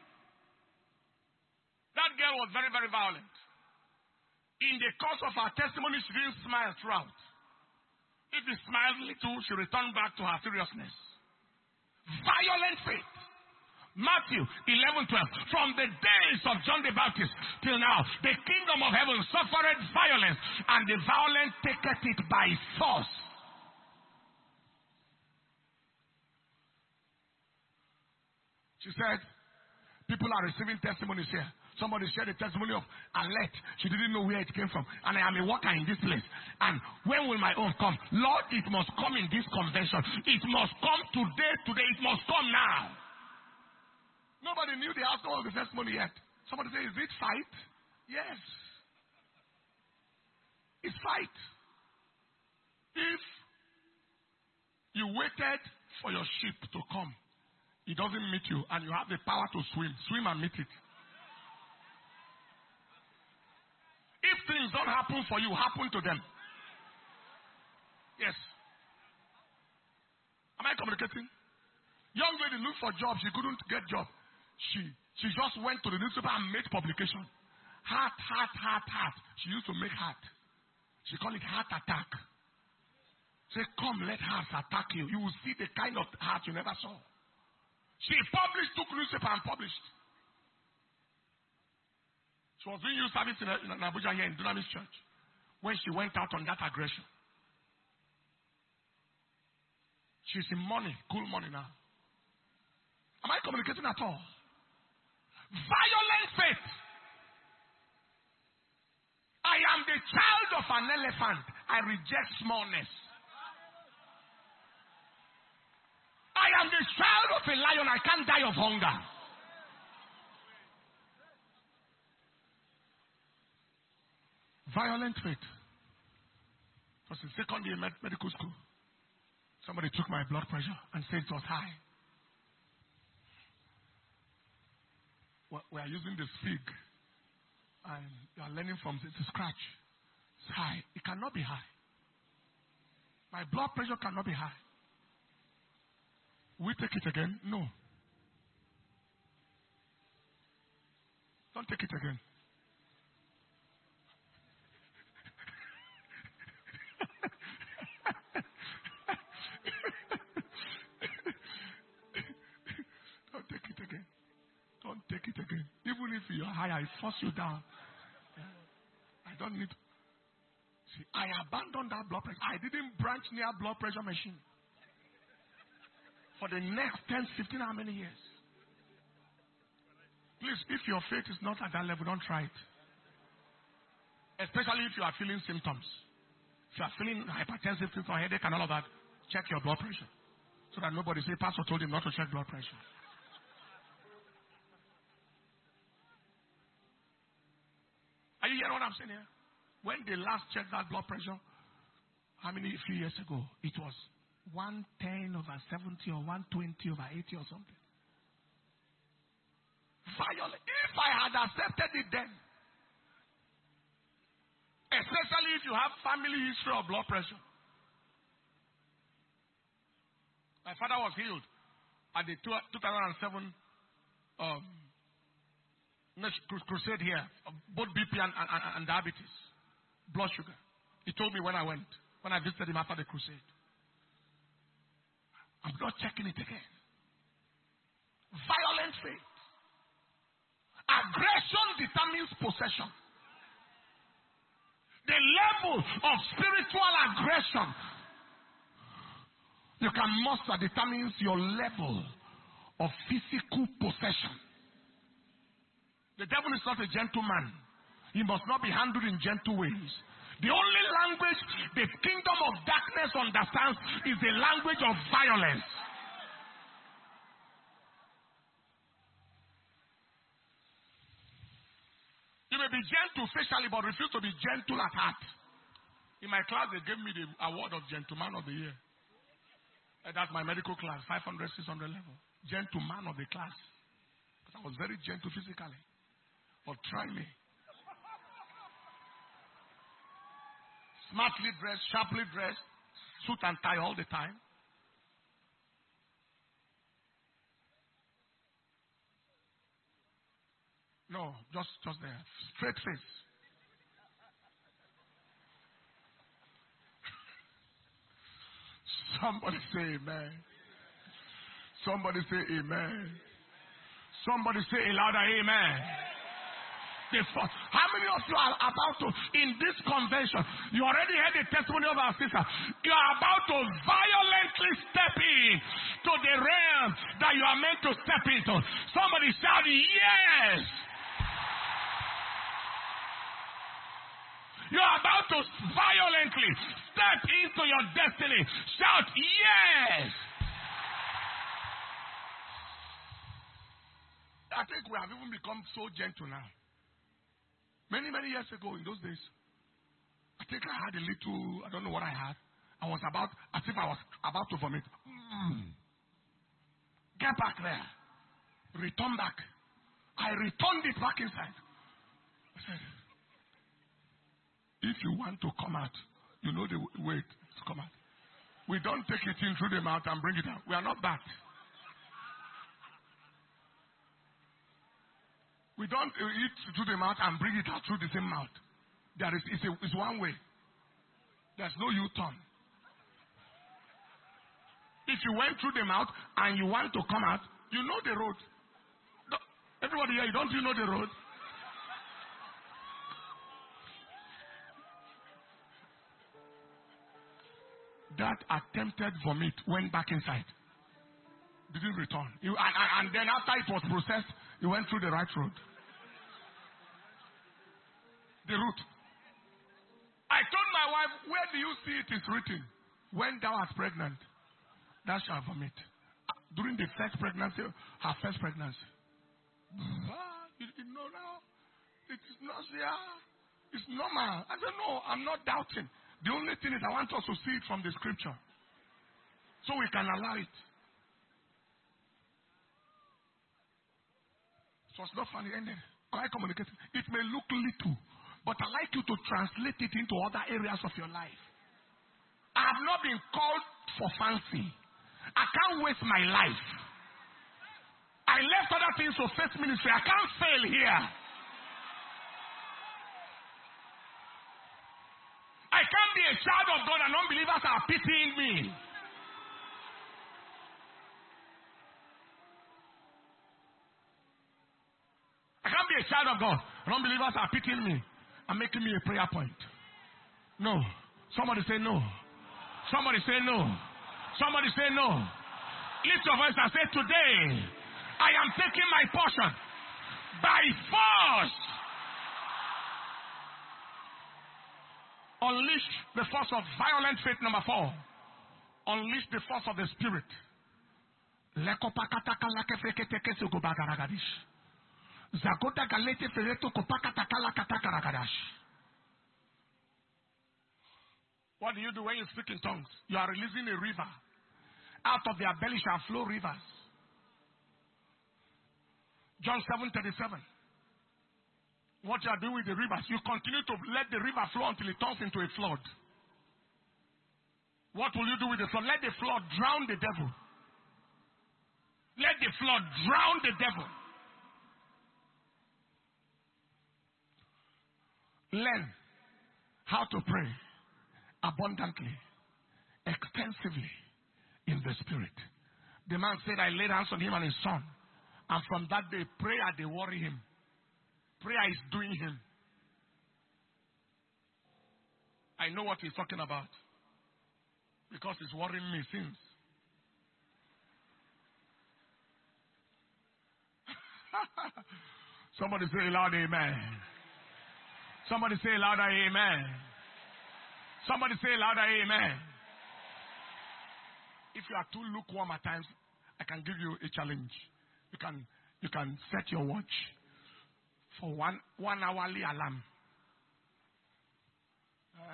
That girl was very, very violent. In the course of her testimony, she didn't smile throughout. If she smiled little, she returned back to her seriousness. Violent faith. Matthew eleven twelve. From the days of John the Baptist till now, the kingdom of heaven suffered violence, and the violent taketh it by force. She said, people are receiving testimonies here. Somebody shared the testimony of Alette. She didn't know where it came from. And I am a worker in this place. And when will my own come? Lord, it must come in this convention. It must come today, today. It must come now. Nobody knew the outcome of the testimony yet. Somebody say, is it fight? Yes. It's fight. If you waited for your ship to come, it doesn't meet you, and you have the power to swim, swim and meet it. If things don't happen for you, happen to them. Yes. Am I communicating? Young lady looked for jobs. She couldn't get job. She she just went to the newspaper and made publication. Heart, heart, heart, heart. She used to make heart. She called it heart attack. Say, come, let hearts attack you. You will see the kind of heart you never saw. She published, took newspaper and published. She was doing youth service in, in Abuja here in Dunamis Church when she went out on that aggression. She's in money, cool money now. Am I communicating at all? Violent faith. I am the child of an elephant. I reject smallness. I am the child of a lion. I can't die of hunger. Violent faith. It was in second year med- medical school. Somebody took my blood pressure and said it was high. We are using this fig, and you are learning from it to scratch. It's high. It cannot be high. My blood pressure cannot be high. We take it again? No. Don't take it again. Don't take it again. Don't take it again. Even if you're high, I force you down. I don't need. See, I abandoned that blood pressure. I didn't branch near blood pressure machine for the next ten, fifteen, how many years? Please, if your faith is not at that level, don't try it. Especially if you are feeling symptoms. If you are feeling hypertensive, or headache and all of that, check your blood pressure. So that nobody say, Pastor told him not to check blood pressure. Are you hearing what I'm saying here? When they last checked that blood pressure, how many, a few years ago, it was one ten over seventy or one twenty over eighty or something. Violent. If I had accepted it then, especially if you have family history of blood pressure. My father was healed at the two thousand seven um, crusade here, both B P and, and, and diabetes, blood sugar. He told me when I went, when I visited him after the crusade. I'm not checking it again. Violent faith. Aggression determines possession. The level of spiritual aggression you can muster determines your level of physical possession. The devil is not a gentleman. He must not be handled in gentle ways. The only language the kingdom of darkness understands is the language of violence. You may be gentle facially, but refuse to be gentle at heart. In my class, they gave me the award of Gentleman of the Year. And that's my medical class, five hundred, six hundred level. Gentleman of the class. Because I was very gentle physically. But try me. Smartly dressed, sharply dressed, suit and tie all the time. No, just, just there. Straight face. Somebody say amen. Somebody say amen. Somebody say a louder amen. The first. How many of you are about to, in this convention, you already heard the testimony of our sister, you are about to violently step in to the realm that you are meant to step into. Somebody shout, yes! You are about to violently step into your destiny. Shout, yes! I think we have even become so gentle now. Many, many years ago, in those days, I think I had a little, I don't know what I had. I was about, as if I was about to vomit. Mm. Get back there. Return back. I returned it back inside. I said, if you want to come out, you know the way to come out. We don't take it in through the mouth and bring it out. We are not that. We don't eat through the mouth and bring it out through the same mouth. There is it's, a, it's one way. There's no U-turn. If you went through the mouth and you want to come out, you know the road. Everybody here, don't you know the road? That attempted vomit went back inside. Didn't return. You, and, and then after it was processed, it went through the right road. The route. I told my wife, where do you see it is written? When thou art pregnant, thou shalt vomit. During the first pregnancy, her first pregnancy. Ah, you, you know now, it's not there. It's normal. I said, no, I'm not doubting. The only thing is I want us to see it from the scripture. So we can allow it. So it's not funny, ended. Am I communicating? It may look little, but I like you to translate it into other areas of your life. I have not been called for fancy. I can't waste my life. I left other things for first ministry. I can't fail here. I can't be a child of God and unbelievers are pitying me. I can't be a child of God and unbelievers are pitying me and making me a prayer point. No. Somebody say no. Somebody say no. Somebody say no. Lift your voice and say, today I am taking my portion by force. Unleash the force of violent faith. Number four. Unleash the force of the Spirit. What do you do when you speak in tongues? You are releasing a river. Out of their belly shall flow rivers. John seven thirty-seven. What you are doing with the rivers, you continue to let the river flow until it turns into a flood. What will you do with the flood? Let the flood drown the devil. Let the flood drown the devil. Learn how to pray abundantly, extensively in the Spirit. The man said, I laid hands on him and his son. And from that day, prayer, they worry him. Prayer is doing him. I know what he's talking about. Because it's worrying me since. Somebody say loud amen. Somebody say louder amen. Somebody say louder amen. If you are too lukewarm at times, I can give you a challenge. You can you can set your watch for one one hourly alarm. Uh,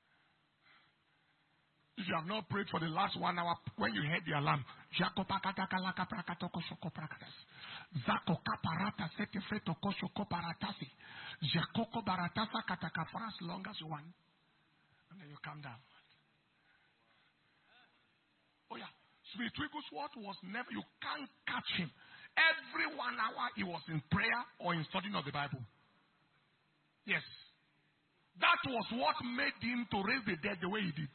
if you have not prayed for the last one hour, when you heard the alarm, for as long as you want, and then you calm down. Oh yeah, Smith Wigglesworth was never. You can't catch him. Every one hour he was in prayer or in studying of the Bible. Yes. That was what made him to raise the dead the way he did.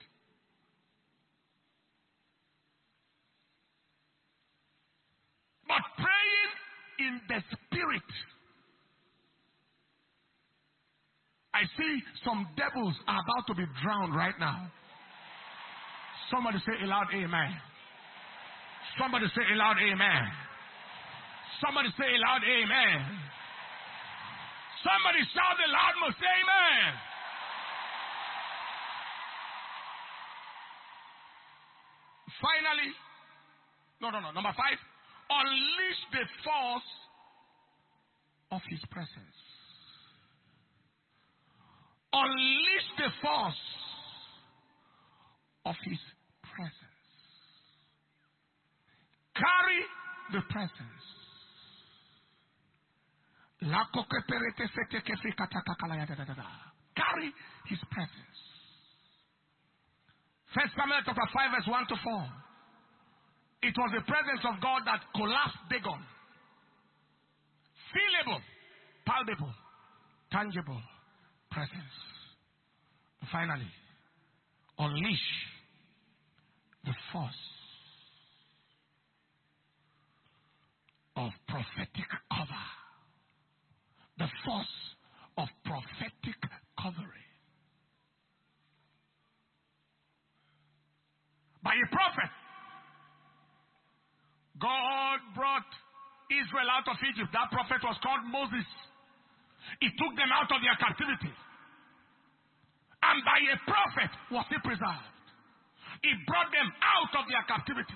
But praying in the a spirit. I see some devils are about to be drowned right now. Somebody say a loud amen. Somebody say a loud amen. Somebody say a loud amen. Somebody shout the loud most amen. Finally, no, no, no. Number five, unleash the force of his presence. Unleash the force of his presence. Carry the presence. Carry his presence. First Samuel chapter five verse one to four. It was the presence of God that collapsed Dagon. Feelable, palpable, tangible presence. Finally, unleash the force of prophetic cover. The force of prophetic covering. By a prophet, God brought Israel out of Egypt. That prophet was called Moses. He took them out of their captivity. And by a prophet was he preserved. He brought them out of their captivity.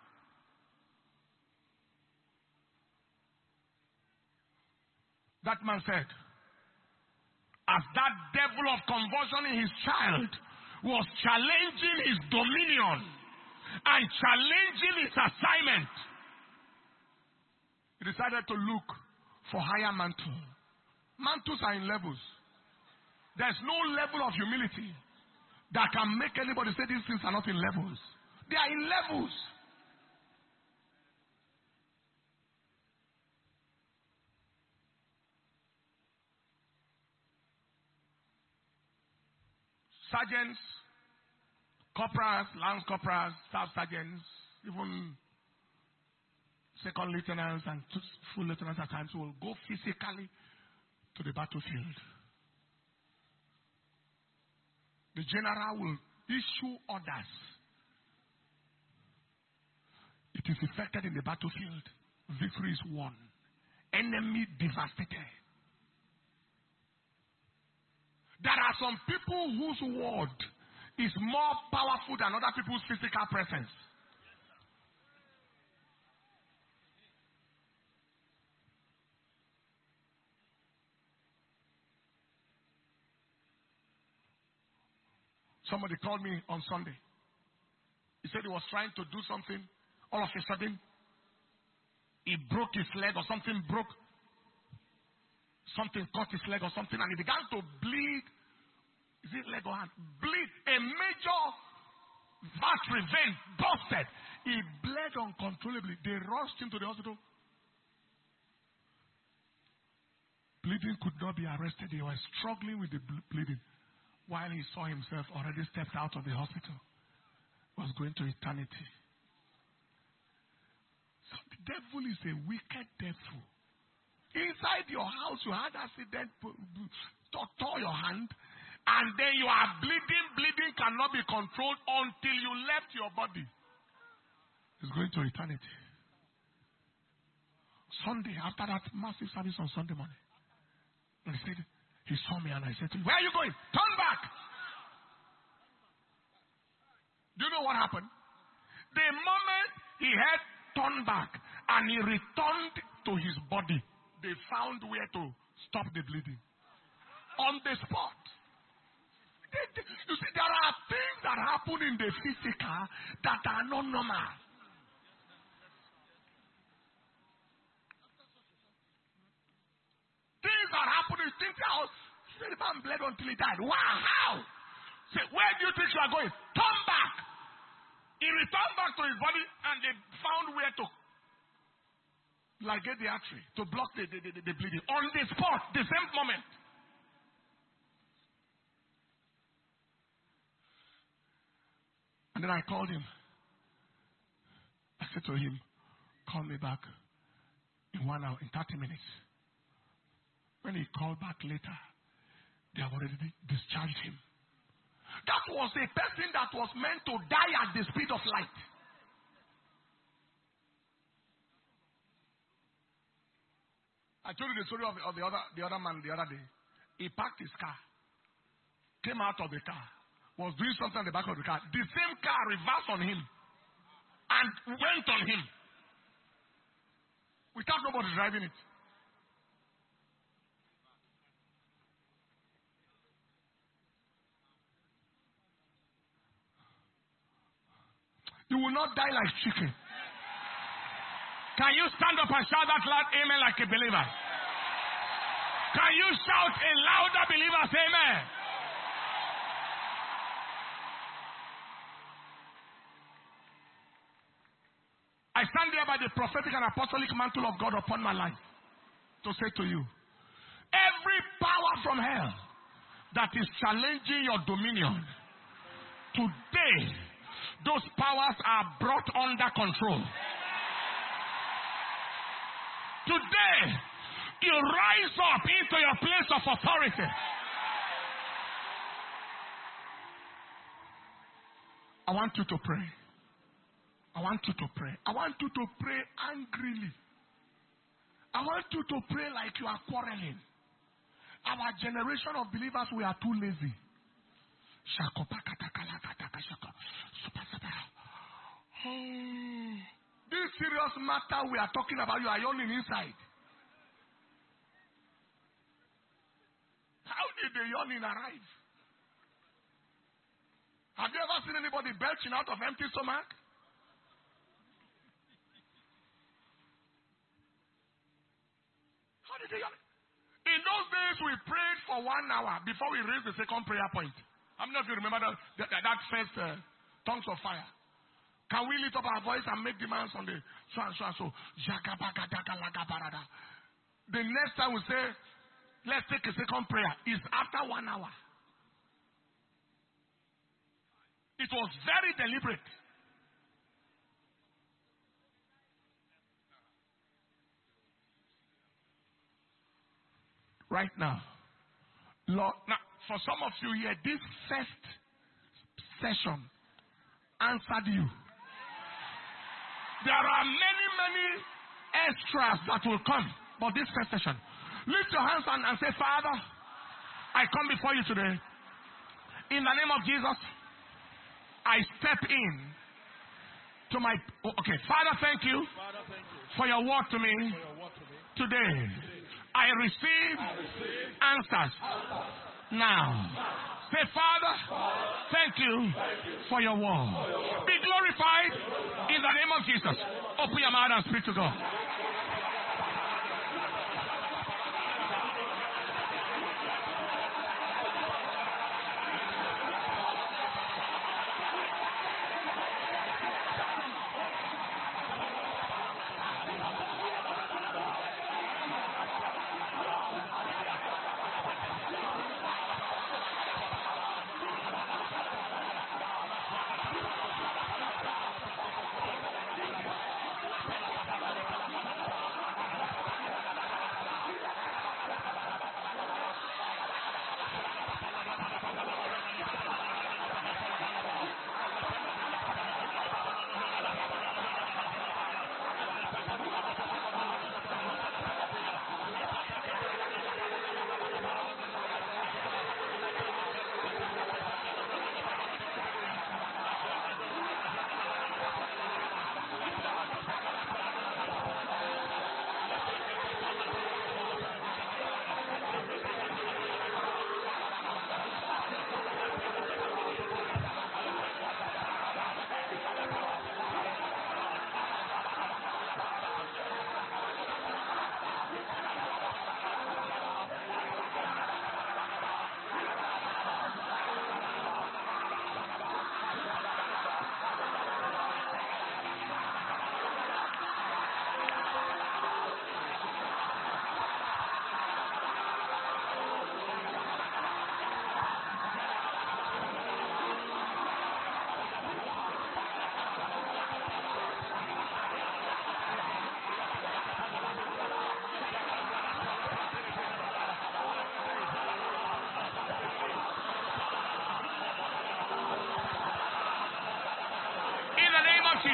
That man said, as that devil of conversion in his child was challenging his dominion and challenging his assignment, he decided to look for higher mantle. Mantles are in levels. There's no level of humility that can make anybody say these things are not in levels. They are in levels. Sergeants, corporals, lance corporals, staff sergeants, even second lieutenants and full lieutenants at times will go physically to the battlefield. The general will issue orders. It is effected in the battlefield. Victory is won. Enemy devastated. There are some people whose word is more powerful than other people's physical presence. Somebody called me on Sunday. He said he was trying to do something. All of a sudden, he broke his leg or something broke. Something cut his leg or something, and he began to bleed. Is it leg or hand? Bleed. A major artery vein busted. He bled uncontrollably. They rushed him to the hospital. Bleeding could not be arrested. They were struggling with the bleeding. While he saw himself already stepped out of the hospital, was going to eternity. So the devil is a wicked devil. Inside your house, you had accident, tore your hand, and then you are bleeding. Bleeding cannot be controlled until you left your body. It's going to eternity. Sunday, after that massive service on Sunday morning, and he said, he saw me and I said to him, where are you going? Turn back. Do you know what happened? The moment he had turned back and he returned to his body, they found where to stop the bleeding. On the spot. They, they, you see, there are things that happen in the physical that are not normal. Things that happen in things else. The man bled until he died. Wow, how? Say, where do you think you are going? Turn back. He returned back to his body and they found where to ligate the artery, to block the, the, the, the bleeding. On the spot, the same moment. And then I called him. I said to him, call me back In one hour, in thirty minutes. When he called back later, they have already discharged him. That was a person that was meant to die at the speed of light. I told you the story of, of the other the other man the other day. He parked his car, came out of the car, was doing something at the back of the car. The same car reversed on him and went on him without nobody driving it. You will not die like chicken. Can you stand up and shout that loud amen like a believer? Can you shout a louder believer? Say amen. I stand there by the prophetic and apostolic mantle of God upon my life to say to you, every power from hell that is challenging your dominion, today, those powers are brought under control. Today, you rise up into your place of authority. I want you to pray. I want you to pray. I want you to pray angrily. I want you to pray like you are quarreling. Our generation of believers, we are too lazy. Hmm. This serious matter we are talking about, you are yawning inside. How did the yawning arrive? Have you ever seen anybody belching out of empty stomach? How did they yawn? In those days, we prayed for one hour before we raised the second prayer point. How many of you remember that, that, that first uh, tongues of fire? Can we lift up our voice and make demands on the so and so and so? The next time we say, let's take a second prayer, is after one hour. It was very deliberate. Right now, Lord, now for some of you here, this first session answered you. There are many, many extras that will come, but this first session, lift your hands and, and say, Father, I come before you today. In the name of Jesus, I step in to my, okay, Father, thank you, Father, thank you for your word to me, your word to me. Today. today. I receive, I receive answers. answers now. now. Say, Father, Father thank, you thank you for your word. For your word. Be glorified in the name of Jesus. Open your mouth and speak to God.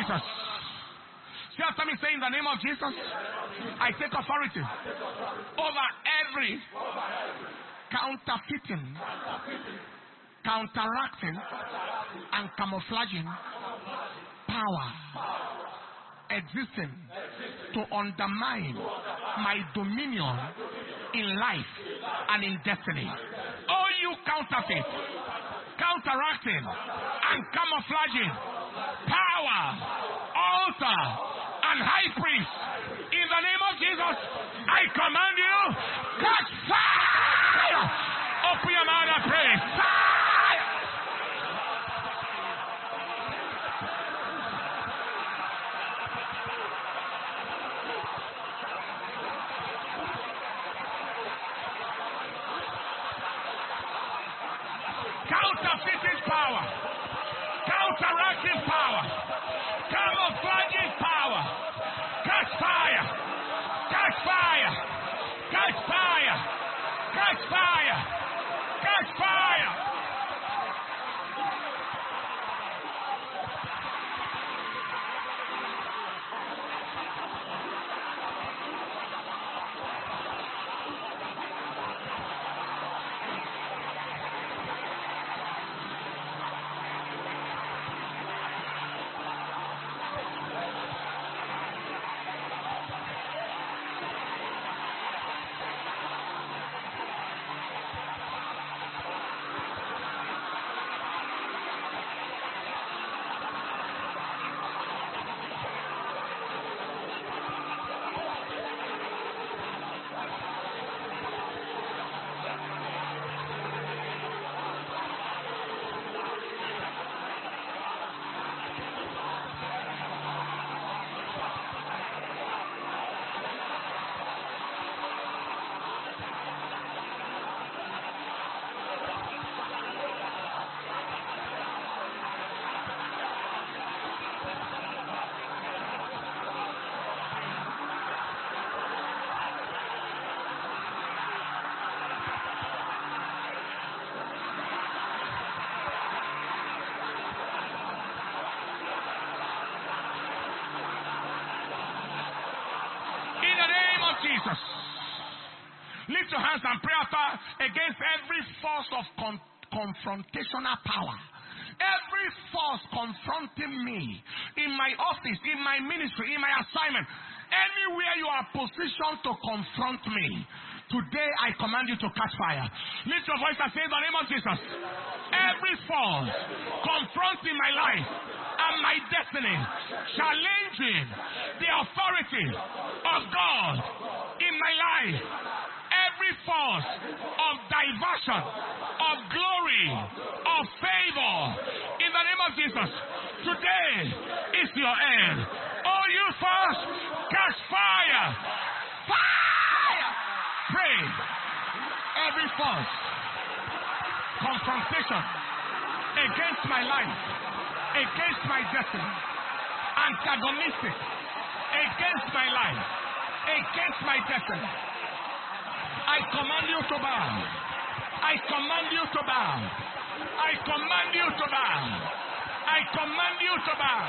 Jesus. Say after me, say in the name of Jesus, I take authority over every counterfeiting, counteracting, and camouflaging power existing to undermine my dominion in life and in destiny. Oh, you counterfeit, counteracting, and camouflaging power, altar, and high priest, in the name of Jesus, I command you, catch fire! Open your mouth and pray. Fire! Counterfeiting power, counteracting power, camouflaging power, catch fire, catch fire, catch fire, catch fire, catch fire. Jesus. Lift your hands and pray after against every force of con- confrontational power. Every force confronting me in my office, in my ministry, in my assignment, anywhere you are positioned to confront me, today I command you to catch fire. Lift your voice and say in the name of Jesus, every force confronting my life and my destiny, challenging the authority of God in my life, every force of diversion, of glory, of favor, in the name of Jesus, today is your end. Oh, you force, catch fire! Fire! Pray. Every force, confrontation against my life, against my destiny, antagonistic against my life, against my destiny, I command you to bow. I command you to bow. I command you to bow. I command you to bow.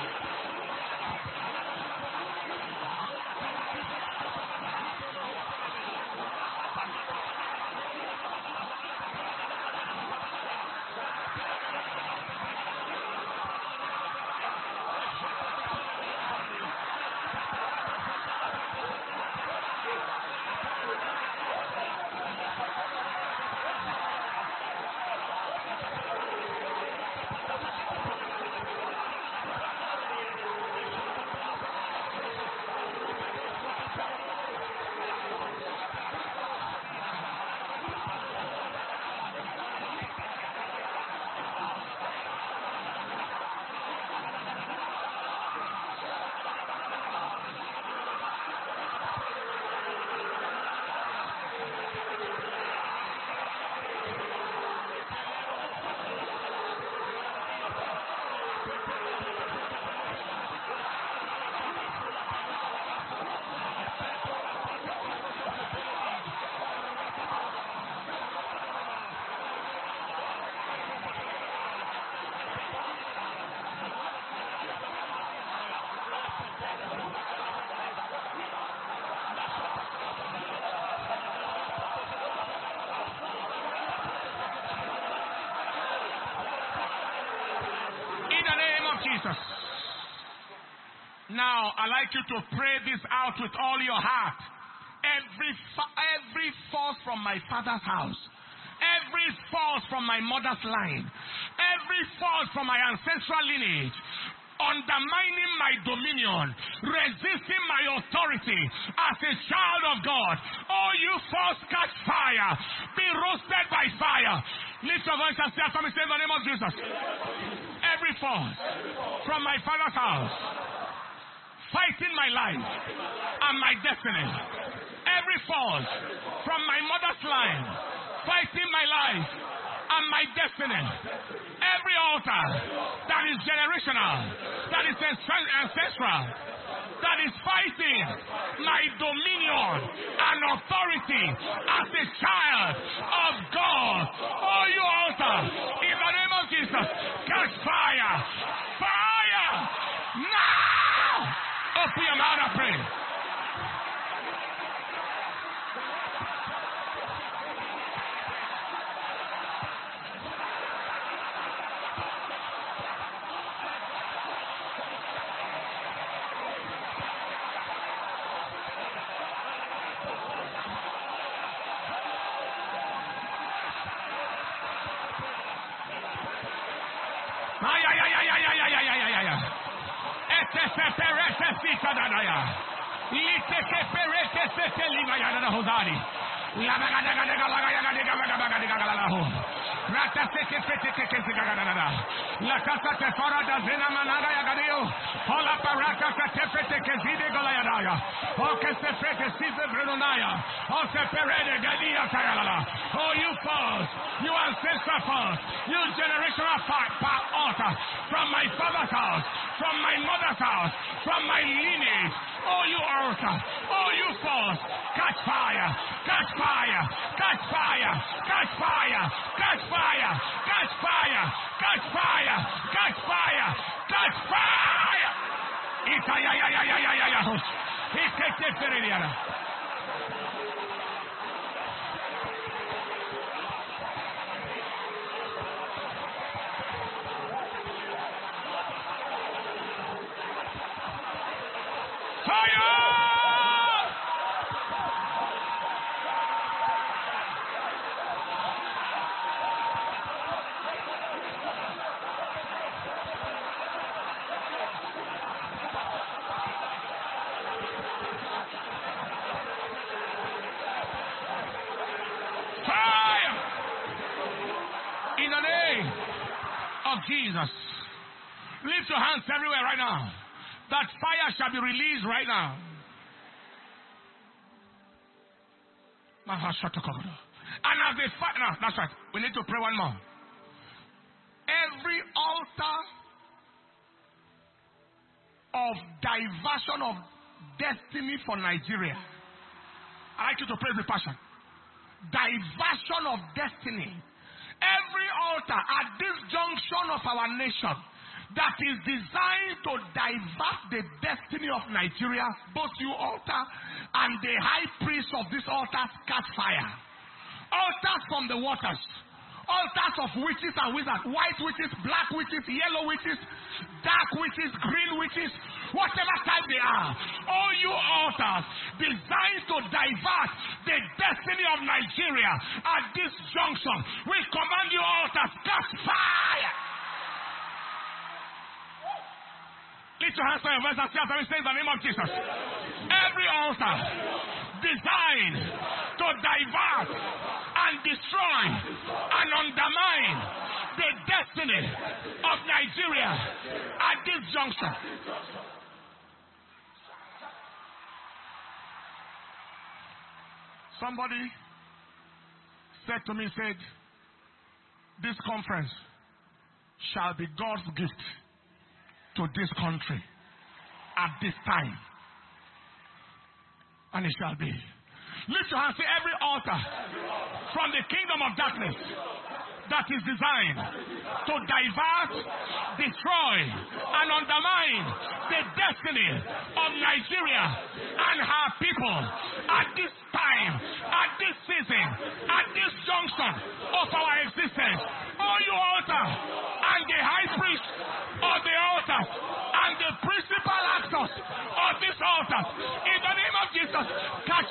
Now, I'd like you to pray this out with all your heart. Every, every force from my father's house, every force from my mother's line, every force from my ancestral lineage, undermining my dominion, resisting my authority as a child of God. Oh, you force, catch fire, be roasted by fire. Lift your voice and say after me, say in the name of Jesus. Every force from my father's house, fighting my life and my destiny. Every force from my mother's line, fighting my life and my destiny. Every altar that is generational, that is ancestral, that is fighting my dominion and authority as a child of God. Oh, you altar, in the name of Jesus, catch fire! Fire! Now! Open your mouth and pray. Ay, ay, ay, ay, ay, ay, ay, ay, ay, ay, ay. Este se perete cita da ya. Lite que perete se te lima ya da hozari. La baga da ga da ga baga ya ga da ga baga baga da ga la ho. Rata se que pete que que se ga da da. La casa te fora da zena manada ya ga dio. Hola parata se te pete que zide ga la ya da ya. O que se pete si se brenonaya. O se perede ga dia ta ya la. Oh, you false, you ancestral false, you generational power altar from my father's house, from my mother's house, from my lineage. Oh, you altar, oh, you false, catch fire, catch fire, catch fire, catch fire, catch fire, catch fire, catch fire, catch fire, catch fire. Ita ya ya ya ya ya ya ya. Ikete fereliana. Jesus. Lift your hands everywhere right now. That fire shall be released right now. And as they fight now, that's right. We need to pray one more. Every altar of diversion of destiny for Nigeria. I like you to pray with passion. Diversion of destiny. Every altar at this junction of our nation that is designed to divert the destiny of Nigeria, both you altar and the high priest of this altar catch fire. Altars from the waters, altars of witches and wizards, white witches, black witches, yellow witches, dark witches, green witches, whatever type they are. All you altars designed to divert the destiny of Nigeria at this junction, we command you altars, catch fire. Lift your hands to your voice and say after me, say in the name of Jesus. Every altar designed to divert and destroy and undermine the destiny of Nigeria at this junction. Somebody said to me, said, this conference shall be God's gift to this country at this time. And it shall be. Lift your hands, say every altar from the kingdom of darkness that is designed to divert, destroy, and undermine the destiny of Nigeria and her people at this time, at this season, at this junction of our existence. Oh, you altar and the high priest of the altar and the principal actors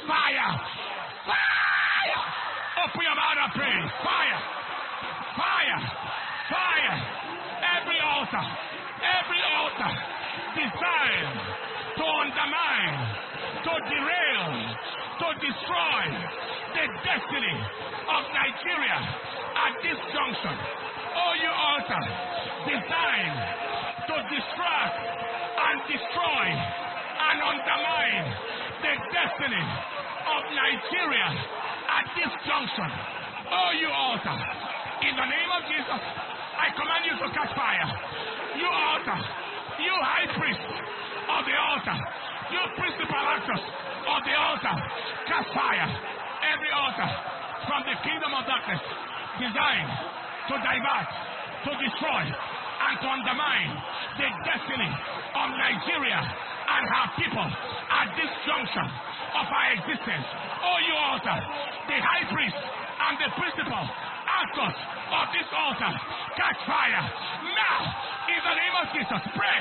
Fire! Fire! Open your mouth and pray. Fire! Fire! Fire! Every altar, every altar designed to undermine, to derail, to destroy the destiny of Nigeria at this junction. Oh, you altar designed to distract and destroy and undermine the destiny of Nigeria at this junction. Oh, you altar, in the name of Jesus, I command you to catch fire. You altar, you high priest of the altar, you principal actors of the altar, catch fire. Every altar from the kingdom of darkness designed to divert, to destroy, and to undermine the destiny of Nigeria and her people at this junction of our existence. Oh, you altar, the high priest and the principal actors of this altar, catch fire now in the name of Jesus. Pray.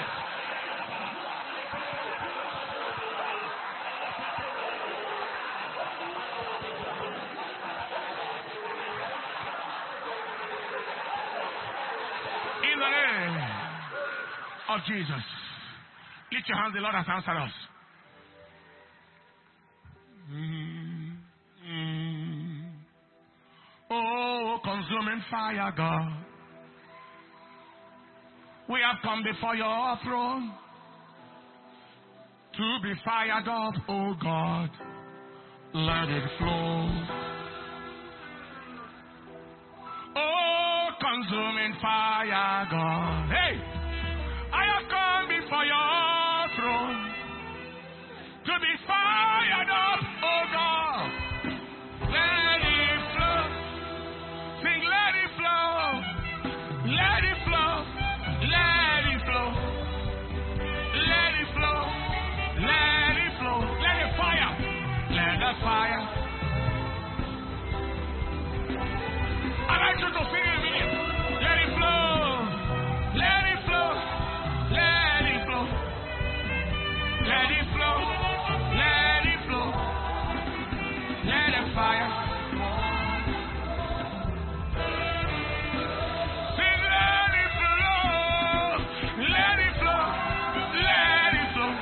In the name of Jesus. Lift your hands, the Lord has answered us. Mm, mm. Oh, consuming fire, God. We have come before your throne to be fired up, oh God. Let it flow. Oh, consuming fire, God. Hey, I have come before your throne to be fired up, oh God. Let it flow. Sing, let it flow. Let it flow. Let it flow. Let it flow. Let it flow. Let it fire. Let the fire. I like you to sing it a minute. Let it flow. Let it flow. Let it flow. Let it flow. Let it flow. Let the fire. Sing, let it flow. Let it flow. Let it flow.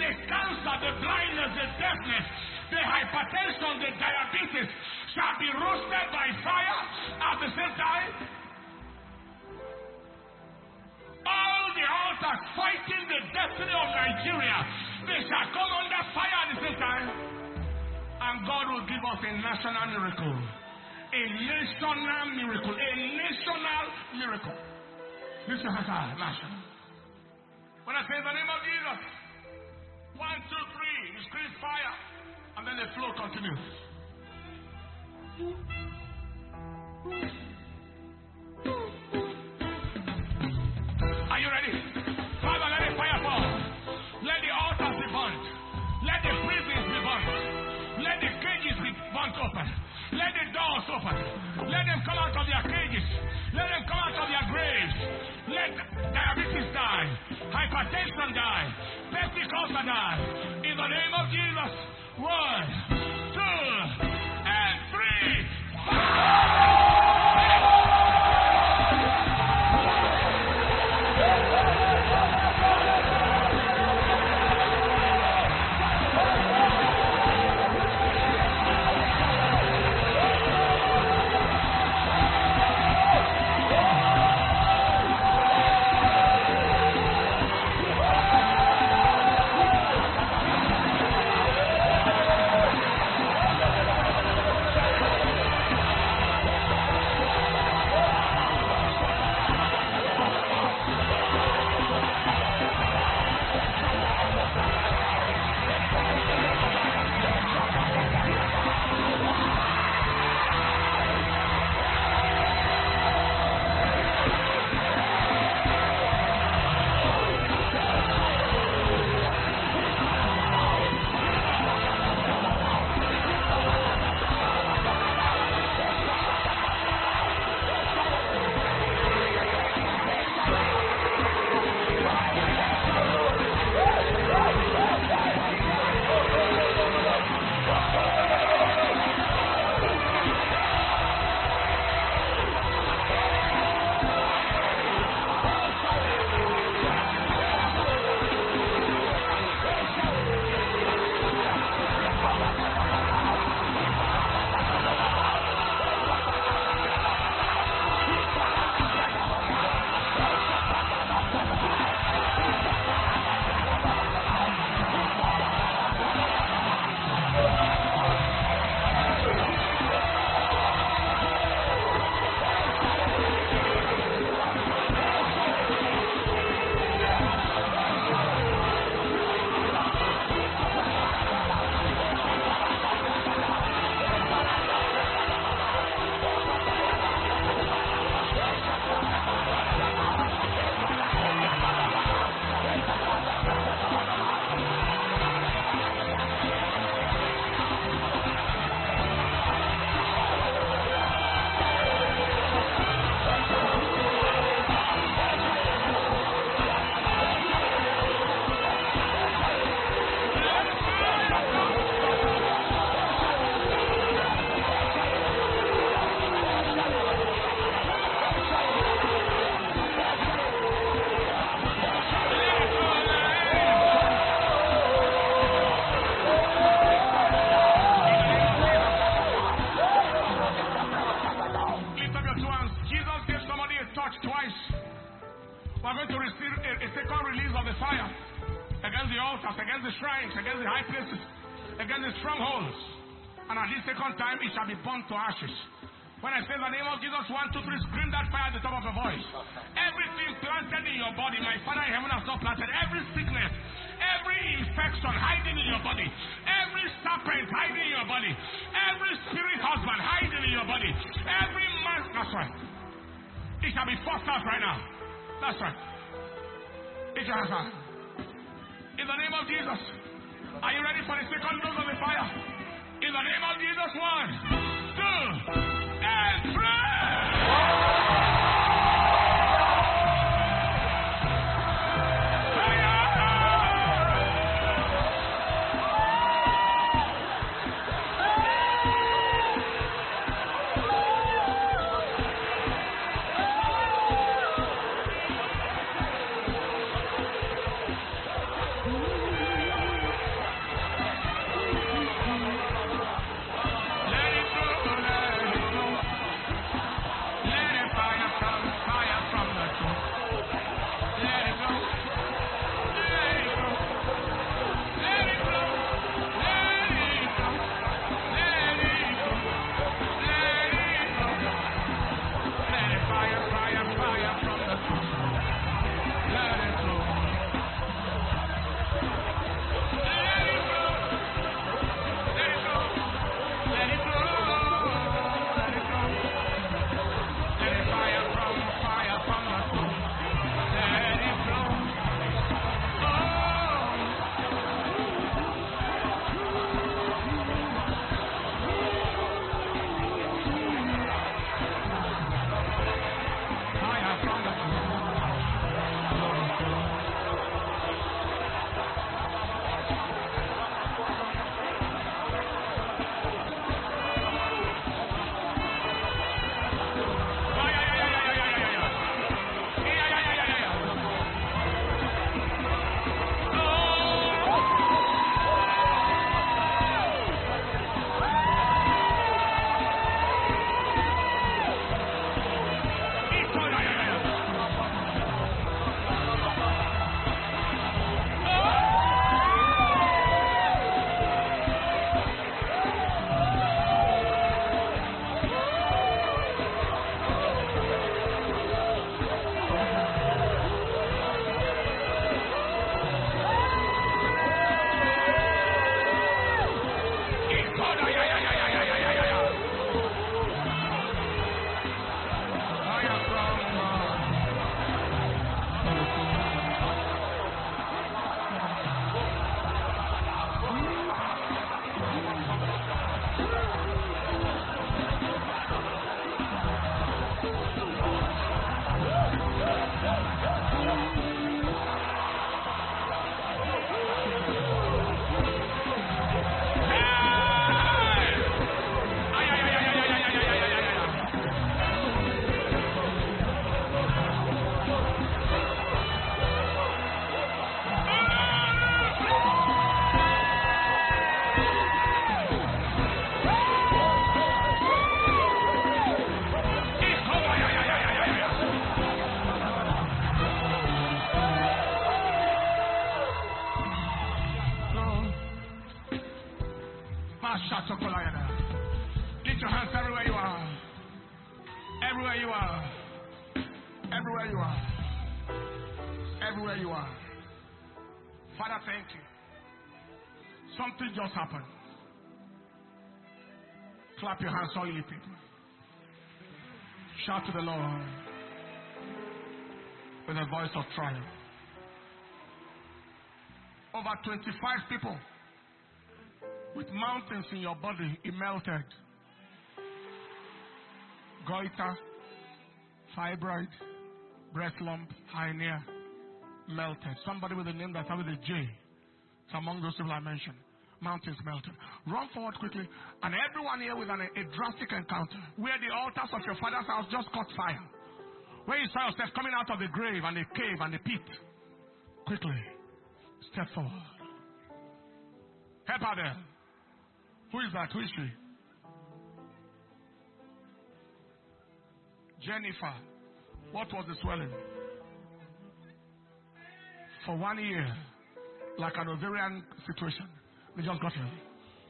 the cancer, the blindness, the deafness, the hypertension, the diabetes shall be roasted by fire at the same time. All the altars fighting the destiny of Nigeria, they shall come under fire at the same time. And God will give us a national miracle. A national miracle. A national miracle. This is national. When I say the name of Jesus, one, two, three, you scream fire, and then the flow continues. Are you ready? Father, let the fire fall. Let the altars be burnt. Let the prisons be burnt. Let the cages be burnt open. Let the doors open. Let them come out of their cages. Let them come out of their graves. Let diabetes die. Hypertension die. Peptic ulcer die. In the name of Jesus. One, two, and three. Fire! To ashes. When I say the name of Jesus, one, two, three, scream that fire at the top of your voice. Everything planted in your body, my Father in heaven has not planted. Every sickness, every infection hiding in your body, every serpent hiding in your body, every spirit husband hiding in your body, every man, that's right. It shall be forced out right now. That's right. It shall happen. In the name of Jesus. Are you ready for the second dose of the fire? In the name of Jesus, one, two, and three. Let it flow. Let it flow. Let it fire from fire from the throne. Let it flow. Oh. Fire from the throne. Lift your hands everywhere you are. Everywhere you are. Everywhere you are. Everywhere you are. Father, thank you. Something just happened. Clap your hands, all you people. Shout to the Lord with a voice of triumph. Over twenty-five people with mountains in your body, it melted. Goiter, fibroid, breast lump, hernia, melted. Somebody with a name that starts with a J. It's among those people I mentioned. Mountains melted. Run forward quickly. And everyone here with an, a drastic encounter where the altars of your father's house just caught fire. Where you saw yourself coming out of the grave and the cave and the pit. Quickly. Step forward. Help her there. Who is that? Who is she? Jennifer. What was the swelling? For one year, like an ovarian situation, they just got ready.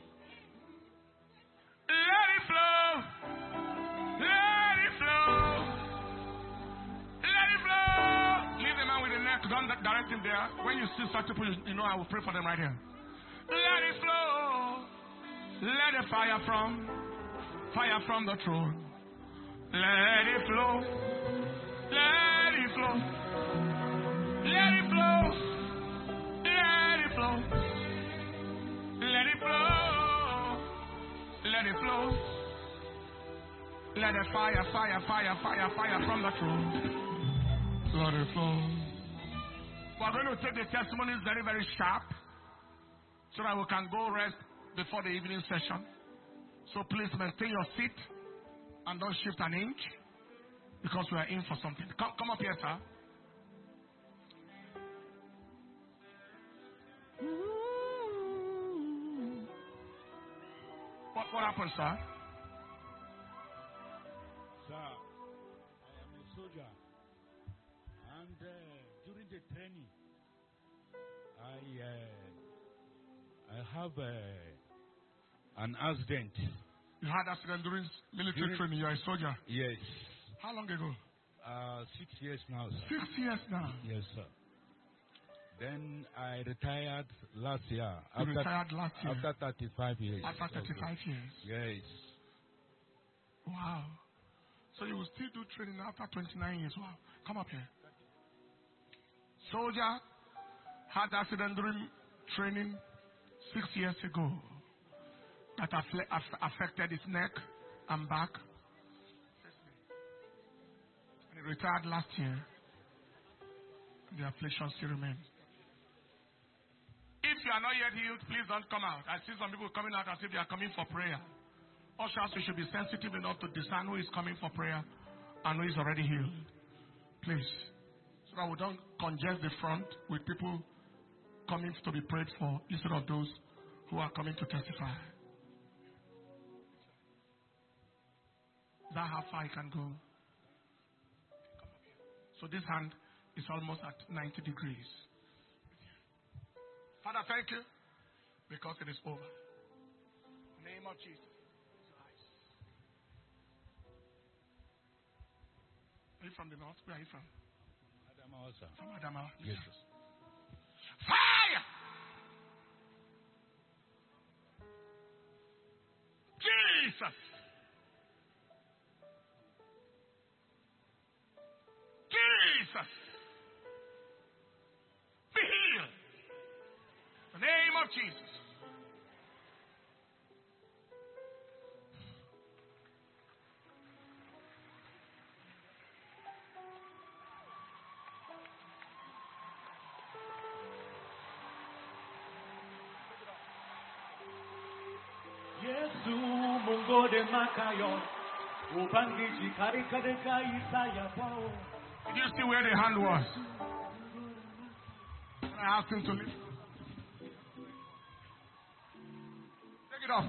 Let it flow. Let it flow. Let it flow. Leave the man with the neck. Don't direct him there. When you see such people, you know I will pray for them right here. Let it flow. Let the fire from, fire from the throne. Let it flow. Let it flow. Let it flow. Let it flow. Let it flow. Let it flow. Let the fire, fire, fire, fire, fire from the throne. Let it flow. We're going to take the testimonies very, very sharp so that we can go rest before the evening session. So please maintain your seat and don't shift an inch because we are in for something. Come, come up here, sir. What, what happened, sir? Sir, I am a soldier, and uh, during the training, I uh, I have uh, an accident. You had accident during military during, training. You are a soldier. Yes. How long ago? Uh, six years now, sir. Six years now. Yes, sir. Then I retired last year. You after, retired last year. After thirty-five years. After thirty-five okay. years. Yes. Wow. So you will still do training after twenty-nine years. Wow. Come up here. Soldier had accident during training six years ago that affected his neck and back. And he retired last year. The affliction still remains. If you are not yet healed, please don't come out. I see some people coming out as if they are coming for prayer. Ushers, we should be sensitive enough to discern who is coming for prayer and who is already healed. Please. So that we don't congest the front with people coming to be prayed for instead of those who are coming to testify. Is that how far I can go? So this hand is almost at ninety degrees. Father, thank you because it is over. In the name of Jesus. Are you from the north? Where are you from? Adamawa, sir. From Adamawa. Yes. Fire! Jesus! Jesus! Be healed! In the name of Jesus. Yesu Mungu de makayo ubangiji karika de Isaya pao. Did you see where the hand was? I asked him to lift. Take it off.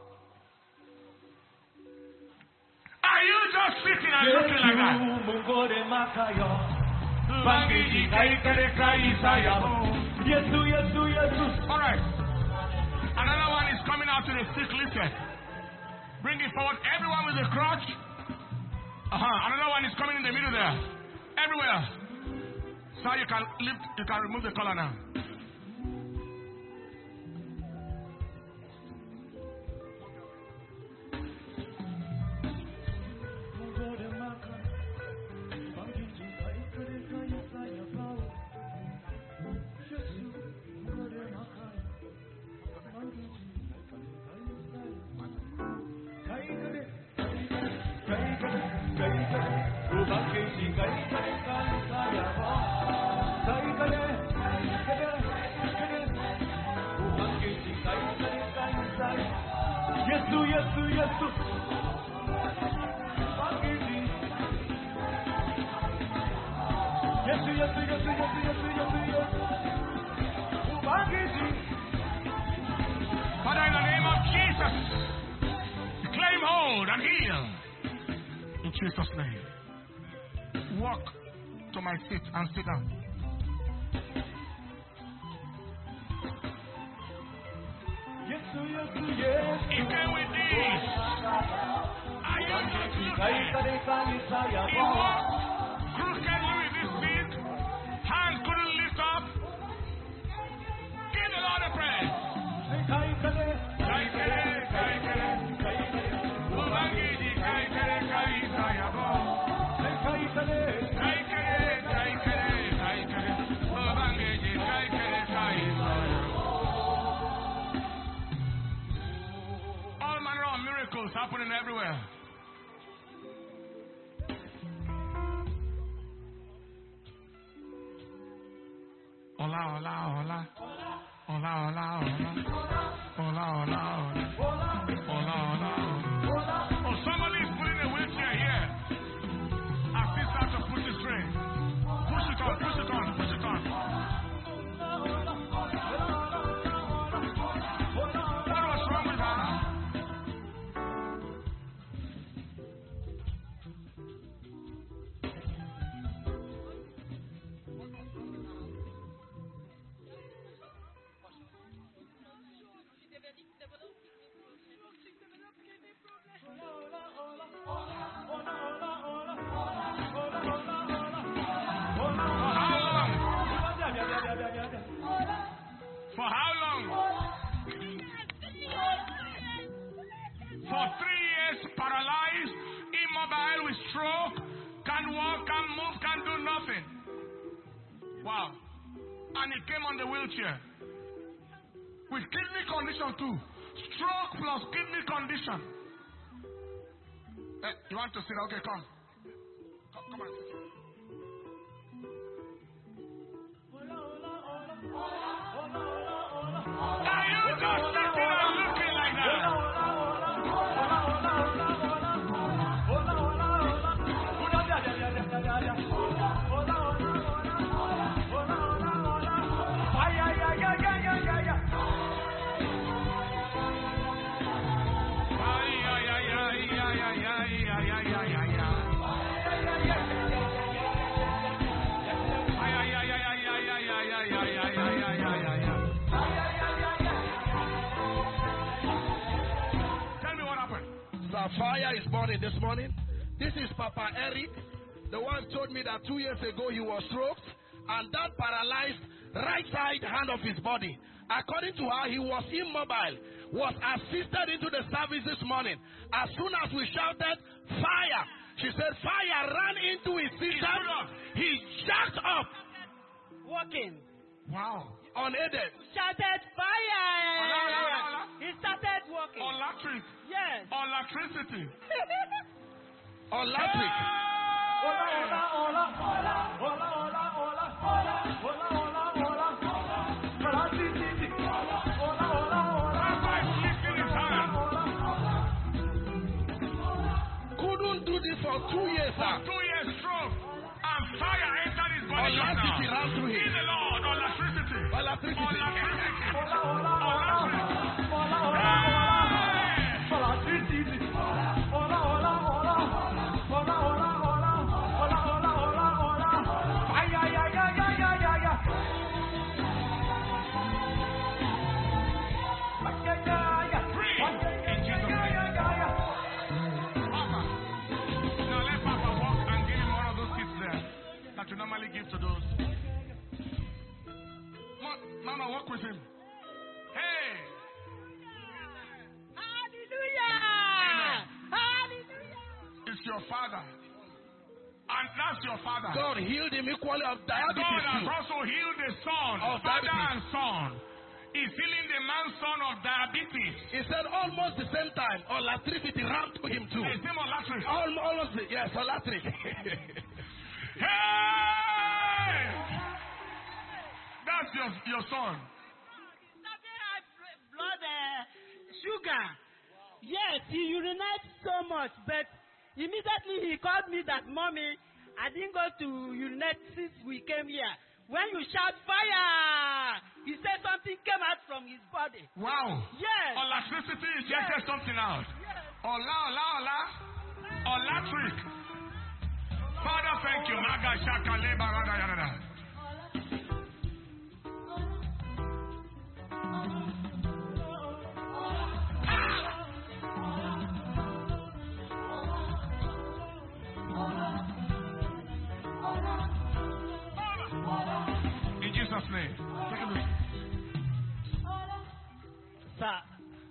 Are you just sitting and looking like that? Mungu de makayo ubangiji karika de Isaya pao. Yesu Yesu Yesu. All right. Another one is coming out to the sick. Listen. Bring it forward. Everyone with a crutch. Uh-huh. Another one is coming in the middle there. Everywhere. So you can lift, you can remove the collar now. Yesu Yesu Yesu. Yesu Yesu Yesu Yesu Yesu Yesu Yesu. Father, in the name of Jesus, claim hold and heal. In Jesus' name. Walk to my seat and sit down. He came with these. Are you just looking? He walked crookedly with his feet. Hand couldn't lift up. Give the Lord a praise. All manner of miracles happening everywhere. Hola, hola, hola. Hola, hola, hola. Hola, hola, hola. Hola, hola, hola. Oh, somebody is putting a wheelchair here. Assist her to push it straight. Push it on, push it on, push it on. What was wrong with her? with stroke, can't walk, can't move, can't do nothing. Wow. And he came on the wheelchair. With kidney condition too. Stroke plus kidney condition. Hey, you want to sit? Okay, come. Come, come on. Are you just sitting and looking like that? Fire is burning this morning. This is Papa Eric. The one told me that two years ago he was stroked and that paralyzed right side hand of his body. According to her, he was immobile, was assisted into the service this morning. As soon as we shouted, fire, she said, fire ran into his system. He jacked up. Walking. Wow. Unaided. Shouted fire. Ola, ola, ola, ola. He started walking. Electric. Yes. Electricity. Electric. Ola, ola, ola, ola, ola, ola, ola, ola, ola, ola, ola, ola, si, si, si. Ola, ola, ola, ola. Papa is lifting his hand. Couldn't do this for two years, For sir. two years stroke. And fire entered his body. Electricity ran through him. In the Lord, electricity. Electricity. Electricity. Ola, ola, ola, ola, ola, ola. You normally give to those. Mama, walk with him. Hey! Hallelujah! Amen. Hallelujah! It's your father. And that's your father. God healed him equally of diabetes God has too. also healed the son, Of father diabetes. and son. He's healing the man's son of diabetes. He said almost the same time, electricity ran to him too. It's him electric. Almost, almost the- yes, electric. Hey! That's your, your son. Started high blood uh, sugar. Yes, he urinates so much, but immediately he called me that, Mommy, I didn't go to urinate since we came here. When you shout fire, he said something came out from his body. Wow. Yes. Electricity ejected Yes. something out. Yes. Ola, ola, ola. Electric. Father, thank you. Maga shaka leba rada yada. In Jesus' name. Take a look. Sir.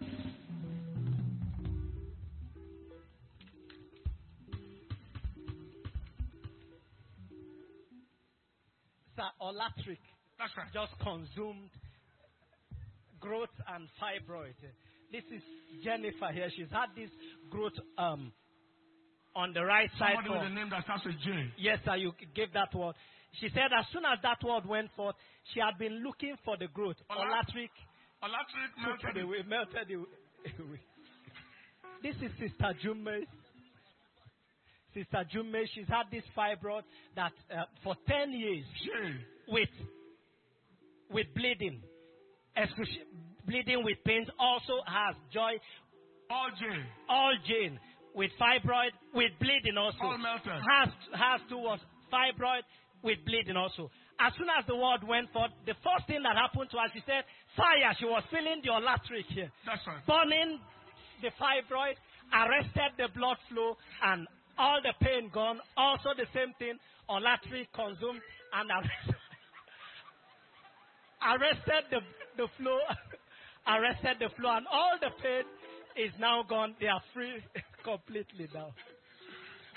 Sir, Olatric That's right. just consumed growth and fibroid. This is Jennifer here. She's had this growth um, on the right side. Somebody for- with a name that starts with J. Yes, sir, you gave that word. She said as soon as that word went forth, she had been looking for the growth. Ola- Olatric Electric took melted. it away, melted it away. This is Sister Jumme. Sister Jumme, she's had this fibroid that uh, for ten years J. with with bleeding, excruci- bleeding with pains, also has joy, All J. all Jane, with fibroid, with bleeding also. All melted. Has, has towards fibroid, with bleeding also. As soon as the word went forth, the first thing that happened to her, she said, fire. She was feeling the electric here. That's right. Burning the fibroid, arrested the blood flow, and all the pain gone. Also the same thing, electric consumed and arrested, arrested the, the flow, arrested the flow, and all the pain is now gone. They are free completely now.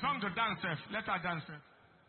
song to dance. Sef. Let her dance. Sef.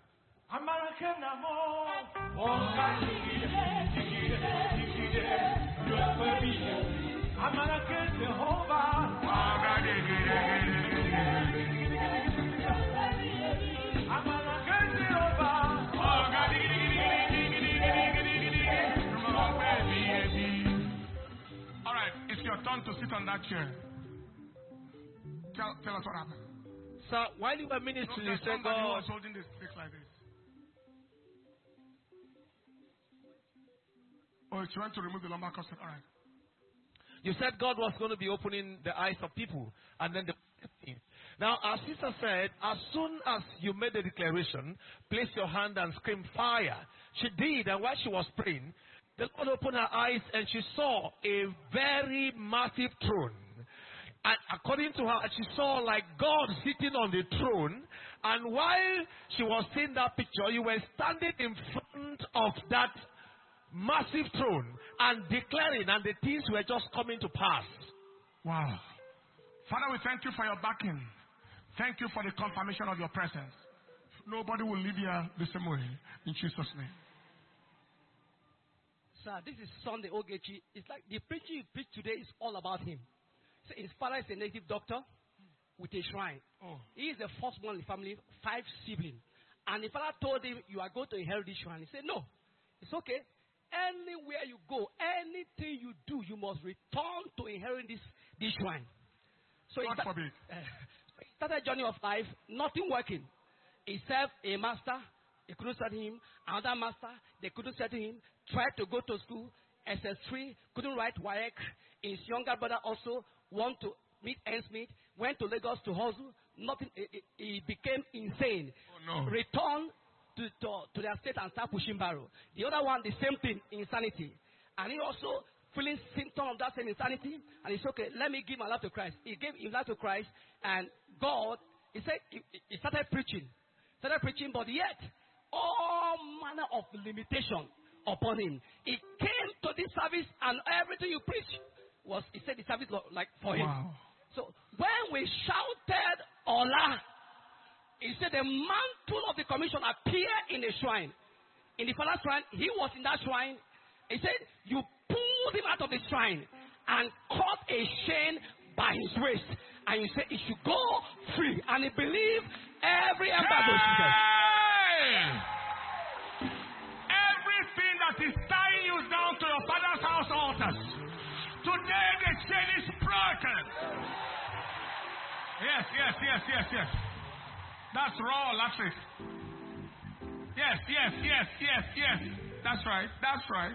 All right, it's your turn to sit on that chair. Tell, tell us what happened. Sir, while you were ministering, No, you said somebody who God. was holding this stick like this. Oh, she went to remove the lumbar cushion. All right. You said God was going to be opening the eyes of people, and then the. Now, our sister said, as soon as you made the declaration, place your hand and scream fire. She did, and while she was praying, the Lord opened her eyes and she saw a very massive throne. And according to her, she saw like God sitting on the throne. And while she was seeing that picture, you were standing in front of that massive throne and declaring, and the things were just coming to pass. Wow. Father, we thank you for your backing. Thank you for the confirmation of your presence. Nobody will leave here the same way. In Jesus' name. Sir, this is Sunday Ogechi. It's like the preaching you preach today is all about him. So his father is a native doctor with a shrine. Oh. He is the first one in the family, five siblings. And the father told him, you are going to inherit this shrine. He said, no, it's okay. Anywhere you go, anything you do, you must return to inherit this, this shrine. So God he, sta- forbid. uh, he started a journey of life, nothing working. He served a master, they couldn't set him. Another master, they couldn't set him. Tried to go to school, S S three, couldn't write W A E C. His younger brother also wanted to meet ends meet, went to Lagos to hustle. Nothing, he, he became insane. Oh, no. Returned to, to, to their state and start pushing barrel. The other one, the same thing, insanity. And he also feeling symptoms of that same insanity. And he said, okay, let me give my life to Christ. He gave his life to Christ. And God, he said, he, he started preaching. Started preaching, but yet, all manner of limitation upon him. He came to this service and everything you preach was, he said the service was like for him. Wow. So when we shouted Allah, he said the mantle of the commission appeared in the shrine. In the father's shrine, he was in that shrine. He said, you pulled him out of the shrine and caught a chain by his waist. And you said he should go free. And he believed every embargo. Hey! Everything that is tying you down to your father's house altars, today the chain is broken. Yes, yes, yes, yes, yes. That's raw, that's it. Yes, yes, yes, yes, yes. That's right, that's right.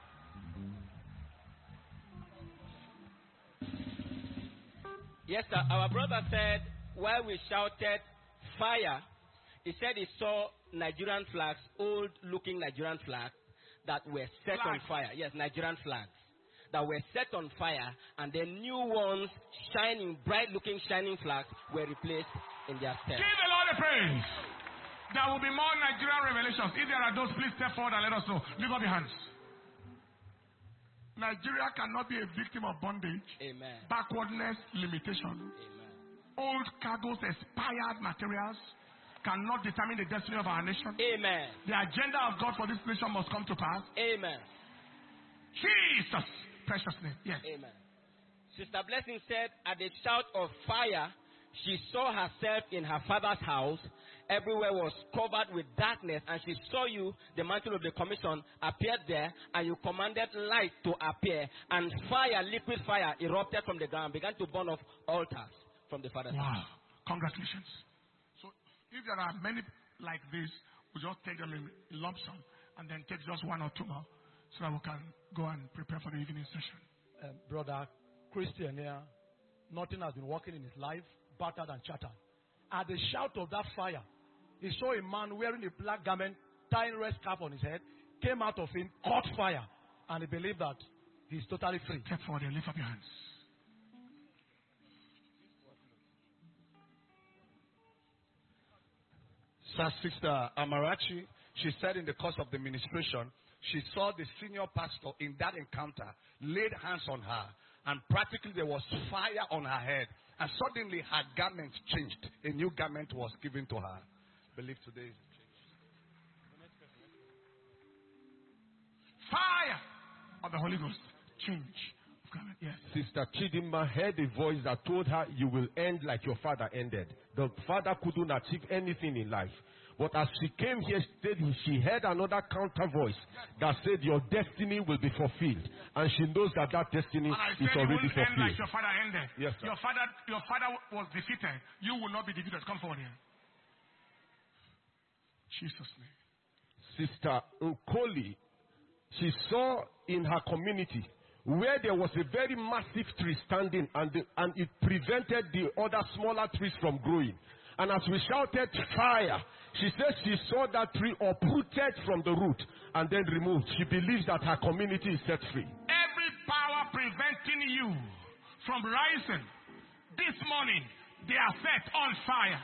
Yes, sir. Our brother said while we shouted fire, he said he saw Nigerian flags, old-looking Nigerian flags that were set Flags. on fire. Yes, Nigerian flags that were set on fire, and the new ones, shining, bright-looking, shining flags, were replaced in their stead. Give the Lord a praise. There will be more Nigerian revelations. If there are those, please step forward and let us know. Lift up your hands. Nigeria cannot be a victim of bondage, Amen. backwardness, limitation. Amen. Old cargoes, expired materials cannot determine the destiny of our nation. Amen. The agenda of God for this nation must come to pass. Amen. Jesus, precious name. Yes. Amen. Sister Blessing said, at the shout of fire, she saw herself in her father's house. Everywhere was covered with darkness, and she saw you, the mantle of the commission, appeared there, and you commanded light to appear, and fire, liquid fire, erupted from the ground, began to burn off altars from the father's house. Wow. Congratulations. So, if there are many like this, we just take them in lump sum and then take just one or two more so that we can go and prepare for the evening session. Um, brother Christian here, nothing has been working in his life, battered and shattered. At the shout of that fire, he saw a man wearing a black garment, tying red scarf on his head, came out of him, caught fire, and he believed that he's totally free. Step forward and lift up your hands. Sir, Sister Amarachi, she said in the course of the ministration, she saw the senior pastor in that encounter, laid hands on her, and practically there was fire on her head, And suddenly her garment changed. A new garment was given to her. I believe today. Fire of the Holy Ghost. Change of garment. Yes. Sister Chidima heard a voice that told her, you will end like your father ended. The father couldn't achieve anything in life. But as she came here, she heard another counter voice that said, your destiny will be fulfilled. And she knows that that destiny And I is said already you won't end fulfilled. like your father ended. Yes, sir. Your father, your father was defeated. You will not be defeated. Come forward here. Jesus' name. Sister Nkoli, she saw in her community where there was a very massive tree standing and, the, and it prevented the other smaller trees from growing. And as we shouted fire, she said she saw that tree uprooted from the root and then removed. She believes that her community is set free. Every power preventing you from rising this morning, they are set on fire.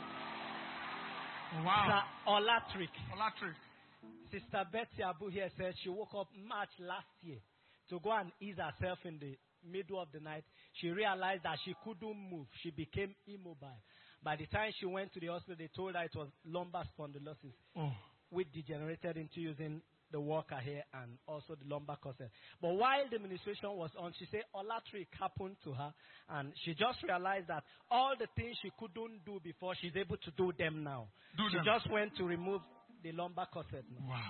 Wow. Sister Olatrick. Olatrick. Sister Betty Abu here says she woke up March last year to go and ease herself in the middle of the night. She realized that she couldn't move. She became immobile. By the time she went to the hospital, they told her it was lumbar spondylosis, Oh. which degenerated into using the walker here and also the lumbar corset. But while the administration was on, she said Olatrick happened to her, and she just realized that all the things she couldn't do before, she's able to do them now. Do she them. just went to remove the lumbar corset now. Wow.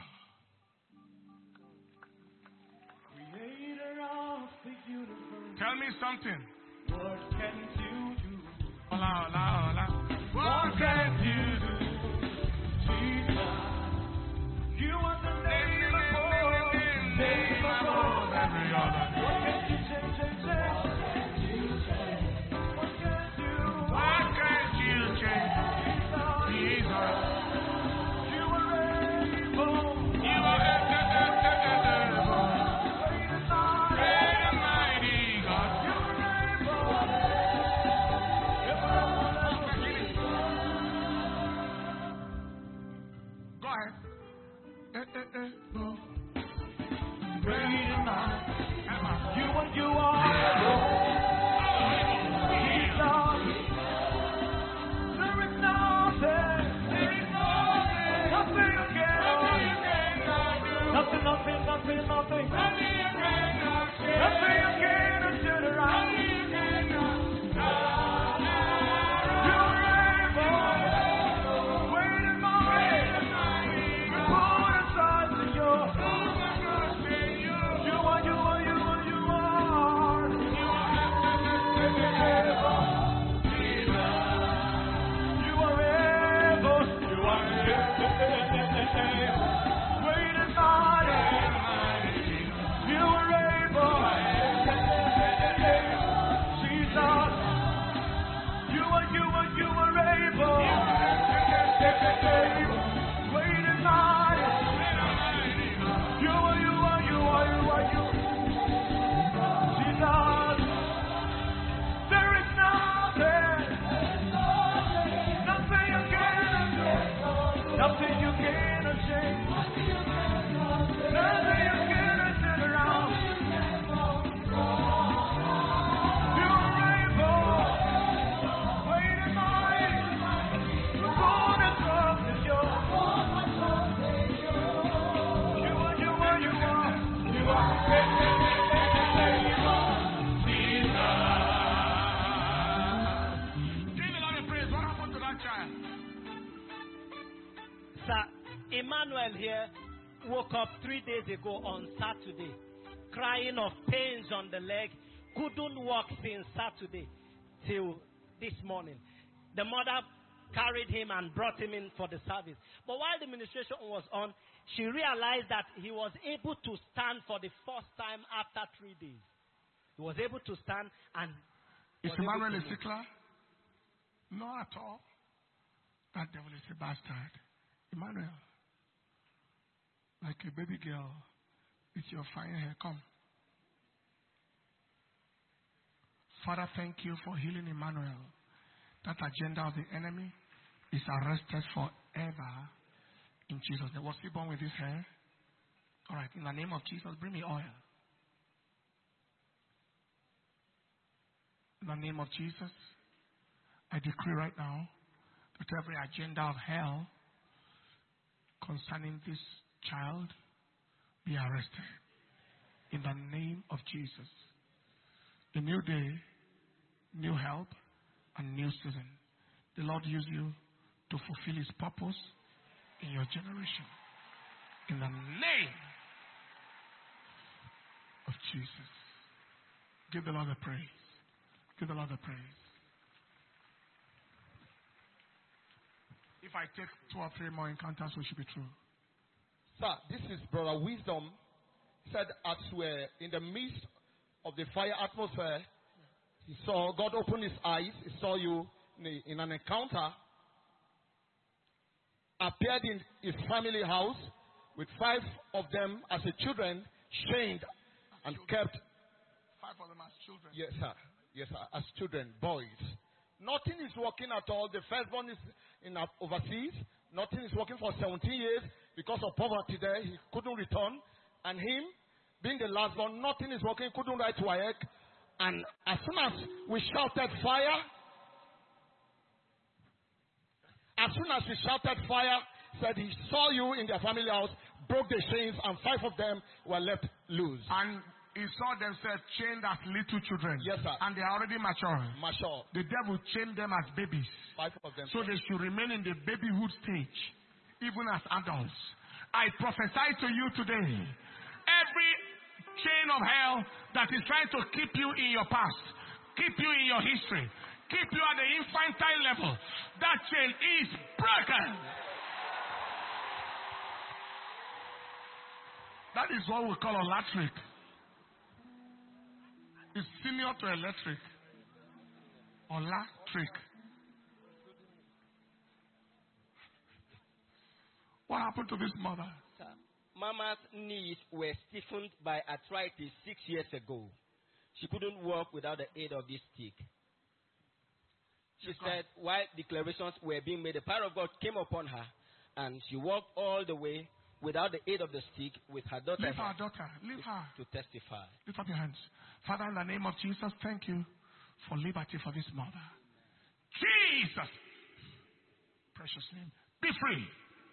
Tell me something. What can you do? Hola, hola, hola. What can you do? Jesus, you are the name above, name above every other. What can you change, change, change? What can you? What can you change? Jesus. You are able. You are able. Great and mighty. Great and mighty God. You are able. Go ahead. Eh, eh, eh, no. Great and mighty. Emma. You are, you are. Jesus. There is nothing. There is nothing. Nothing you cannot do. Nothing, nothing, nothing, nothing. Nothing you cannot change. Nothing you cannot turn around. Nothing you cannot. You are able. Great and mighty. Put aside to your. You are, you are, you are, you are. You are able. You are able. You are able. Great and mighty. You are able. Jesus. You are, you are, you are able. Great and mighty. You are, you are, you are, you are, you. Jesus. There is nothing. Nothing you cannot do. Nothing you cannot change. Nothing you cannot turn around. You are able. Great and mighty. The God and trust is yours. You are, you are, you are. You are. Give the Lord a praise. What happened to that child? Sir, Emmanuel here woke up three days ago on Saturday, crying of pains on the leg, couldn't walk since Saturday till this morning. The mother carried him and brought him in for the service. But while the ministration was on, she realized that he was able to stand for the first time after three days. He was able to stand and Is was able Emmanuel to a move. sickler? No, at all. That devil is a bastard. Emmanuel, like a baby girl with your fine hair, come. Father, thank you for healing Emmanuel. That agenda of the enemy is arrested forever in Jesus' name. Was he born with his hair? All right, in the name of Jesus, bring me oil. In the name of Jesus. I decree right now that every agenda of hell concerning this child be arrested. In the name of Jesus. A new day, new help, and new season. The Lord use you to fulfill His purpose in your generation. In the name of Jesus. Give the Lord the praise. Give the Lord the praise. If I take two or three more encounters, we should be true. Sir, this is Brother Wisdom. Said as we're in the midst of the fire atmosphere, he saw God open his eyes. He saw you in, a, in an encounter. Appeared in his family house with five of them as a children, chained and kept. Five of them as children. Yes, sir. Yes, sir. As children, boys. Nothing is working at all. The firstborn is in uh, overseas. Nothing is working for seventeen years because of poverty there. He couldn't return. And him, being the last one, nothing is working. Couldn't write to W A E C. And as soon as we shouted fire, as soon as we shouted fire, said he saw you in their family house, broke the chains, and five of them were left loose. And he saw themselves chained as little children. Yes, sir. And they are already mature. Mature. The devil chained them as babies. Five of them. So they should remain in the babyhood stage, even as adults. I prophesy to you today, every chain of hell that is trying to keep you in your past, keep you in your history, keep you at the infantile level, that chain is broken. That is what we call electric. It's senior to electric. Electric. What happened to this mother? Sir, Mama's knees were stiffened by arthritis six years ago. She couldn't walk without the aid of this stick. She said while declarations were being made, the power of God came upon her, and she walked all the way without the aid of the stick with her daughter. Leave her daughter. Leave to, her. To testify. Lift up your hands. Father, in the name of Jesus, thank you for liberty for this mother. Jesus. Precious name. Be free.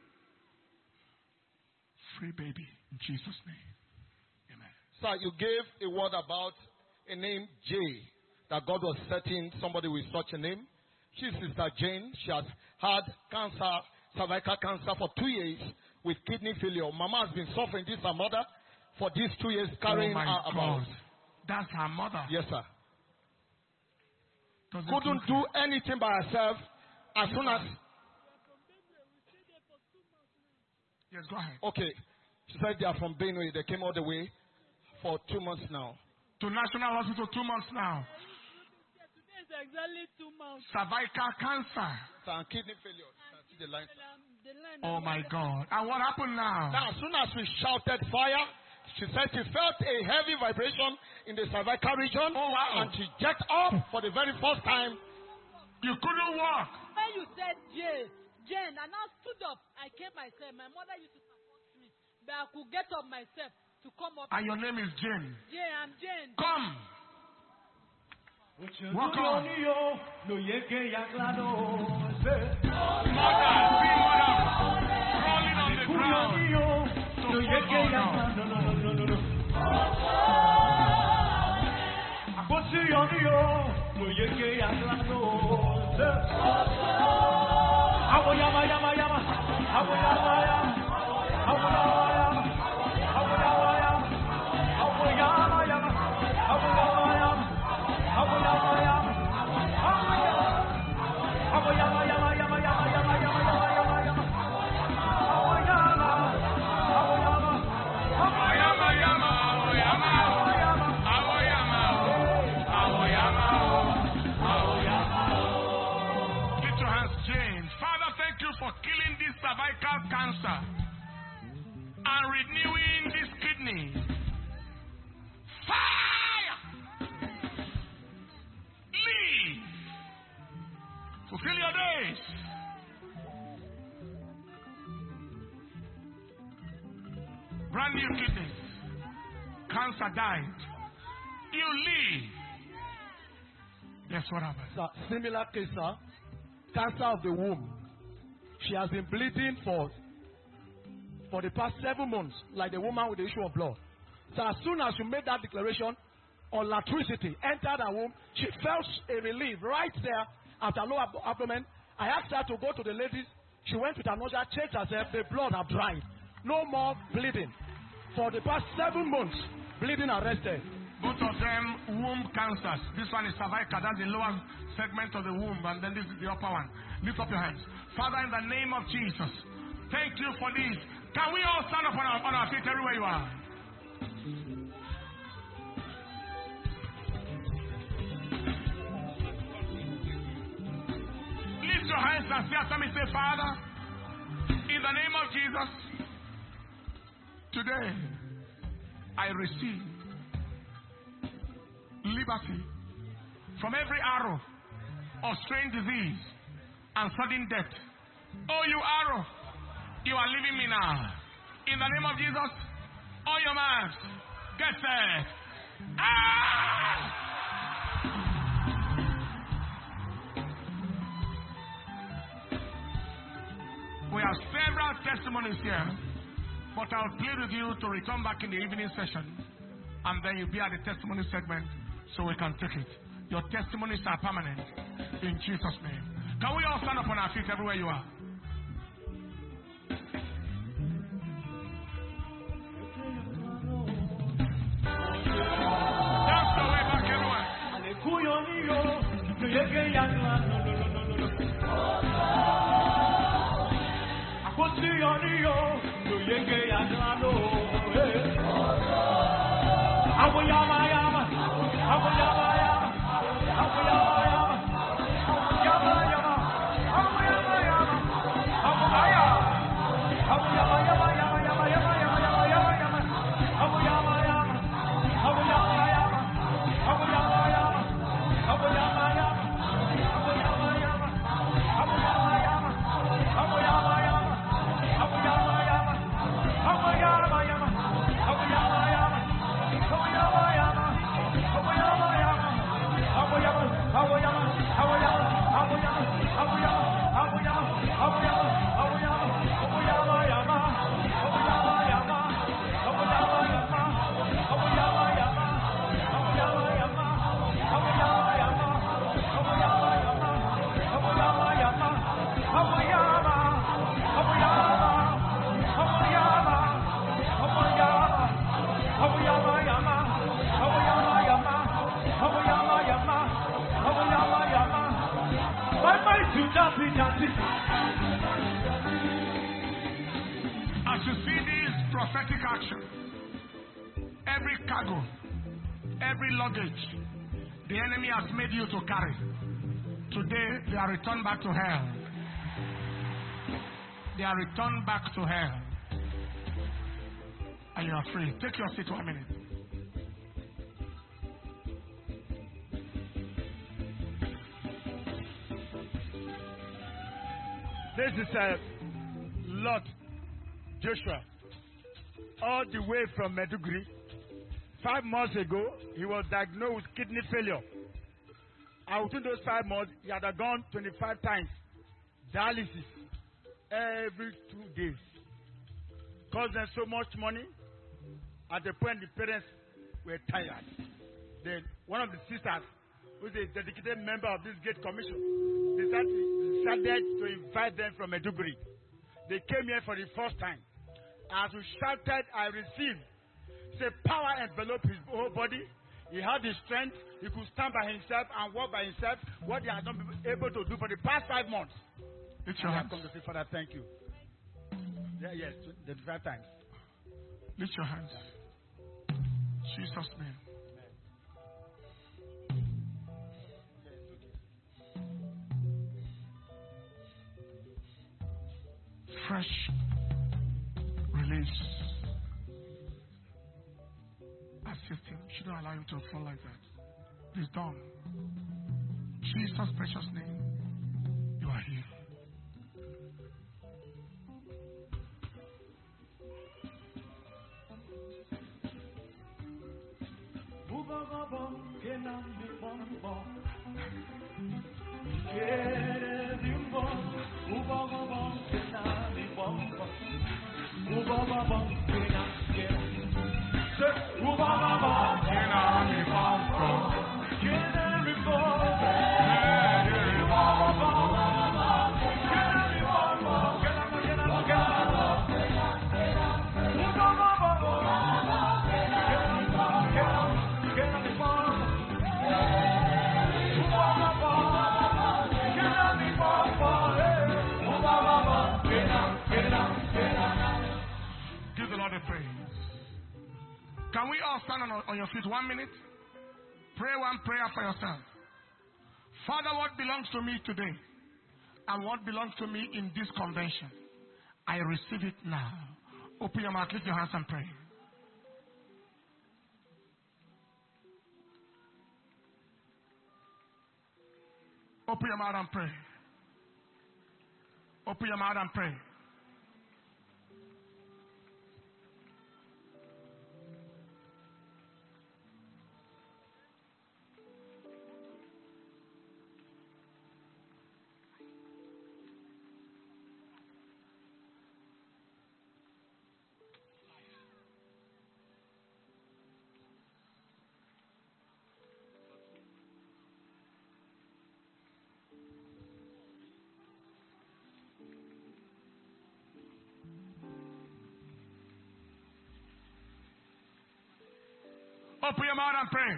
Free baby in Jesus' name. Amen. Sir, you gave a word about a name J, that God was setting somebody with such a name. She's Sister Jane. She has had cancer, cervical cancer for two years with kidney failure. Mama has been suffering, this her mother, for these two years, carrying oh my her about. God. That's her mother. Yes, sir. Does Couldn't do anything by herself. As soon as. Yes, go ahead. Okay. She said they are from Benue. They came all the way for two months now. To National Hospital, two months now. Today is exactly two months. Cervical cancer. And kidney failure. The line. Oh my God. And what happened now? Now, as soon as we shouted fire, she said she felt a heavy vibration in the cervical region. Oh wow. And she jacked up for the very first time. You couldn't walk. When you said Jane, Jane, I now stood up. I came myself. My mother used to support me. But I could get up myself to come up. And your name is Jane. Jane, I'm Jane. Come. Walk on. Mother, see mother. Crawling on the ground. So cervical cancer and renewing this kidney. Fire! Leave! Fulfill your days. Brand new kidneys. Cancer died. You leave. Yes, what happened? Sir, similar case, sir. cancer of the womb. She has been bleeding for for the past seven months, like the woman with the issue of blood. So as soon as she made that declaration, electricity entered her womb. She felt a relief right there at her lower abdomen. I asked her to go to the ladies. She went with another, checked herself. The blood had dried. No more bleeding. For the past seven months, bleeding arrested. Both of them womb cancers. This one is cervical. That's the lower segment of the womb. And then this is the upper one. Lift up your hands. Father, in the name of Jesus, thank you for this. Can we all stand up on our, on our feet everywhere you are? Lift your hands and say after me, say, Father, in the name of Jesus, today I receive liberty from every arrow of strange disease and sudden death. Oh, you arrow, you are leaving me now. In the name of Jesus, all your minds, get set. Ah! We have several testimonies here, but I'll plead with you to return back in the evening session, and then you'll be at the testimony segment so we can take it. Your testimonies are permanent in Jesus' name. Can we all stand up on our feet everywhere you are? That's the way back everywhere. As you see this prophetic action, every cargo, every luggage the enemy has made you to carry, today they are returned back to hell. They are returned back to hell. And you are free. Take your seat one minute. This is a Lord Joshua, all the way from Meduguri. Five months ago, he was diagnosed with kidney failure. And within those five months, he had gone twenty-five times dialysis every two days. Cost them so much money. At the point the parents were tired. Then one of the sisters, who is a dedicated member of this Gate Commission, decided, decided to invite them from Meduguri. They came here for the first time. As we shouted, I received. Say power enveloped his whole body. He had the strength. He could stand by himself and walk by himself. What he had not been able to do for the past five months. Lift your hands. I come to say, Father, thank you. Yeah, yes, twenty-five times. Lift your hands. Jesus' name. Fresh release. Assist him. You shouldn't allow him to fall like that. It's done. Jesus' precious name. You are here. Quieres de un Can we all stand on, on your feet one minute? Pray one prayer for yourself. Father, what belongs to me today and what belongs to me in this convention, I receive it now. Open your mouth, lift your hands and pray. Open your mouth and pray. Open your mouth and pray. Open your mouth and pray.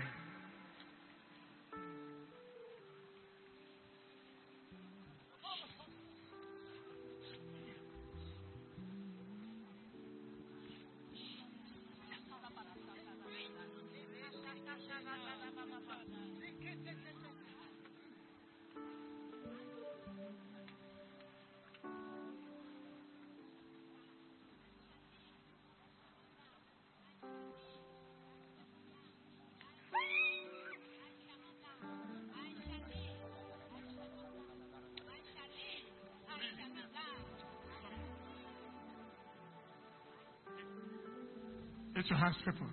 Lift your hands, people.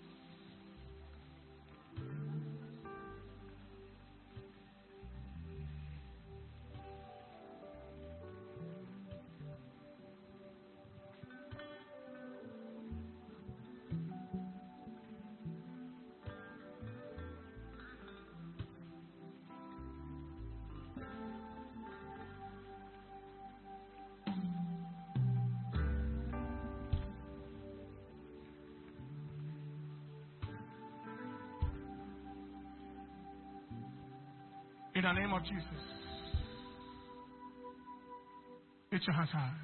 In the name of Jesus. Lift your hands high.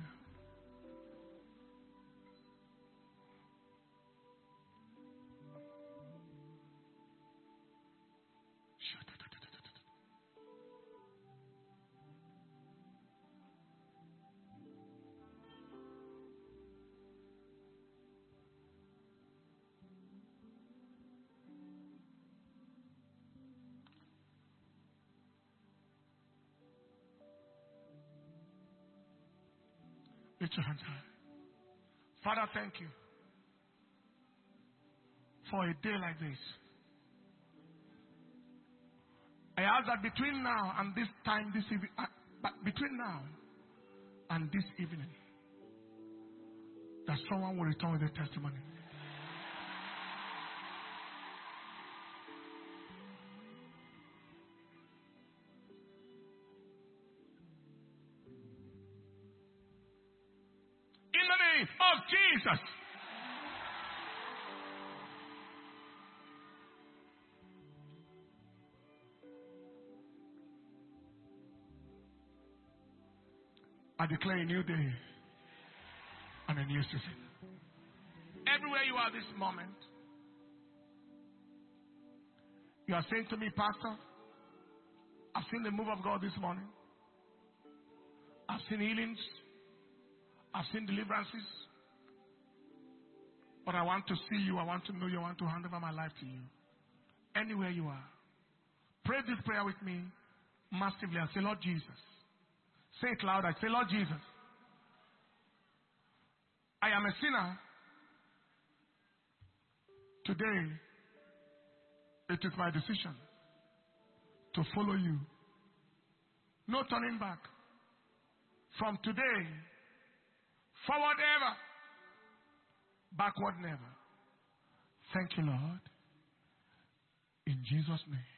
Lift your hands high. Father, thank you for a day like this. I ask that between now and this time, this evening, uh, but between now and this evening, that someone will return with a testimony. Of Jesus. I declare a new day and a new season. Everywhere you are this moment, you are saying to me, Pastor, I've seen the move of God this morning. I've seen healings. I've seen deliverances, but I want to see you. I want to know you. I want to hand over my life to you. Anywhere you are, pray this prayer with me massively and say, Lord Jesus. Say it loud. I say, Lord Jesus, I am a sinner. Today, it is my decision to follow you. No turning back. From today, forward ever, Backward never. Thank you, Lord. In Jesus' name.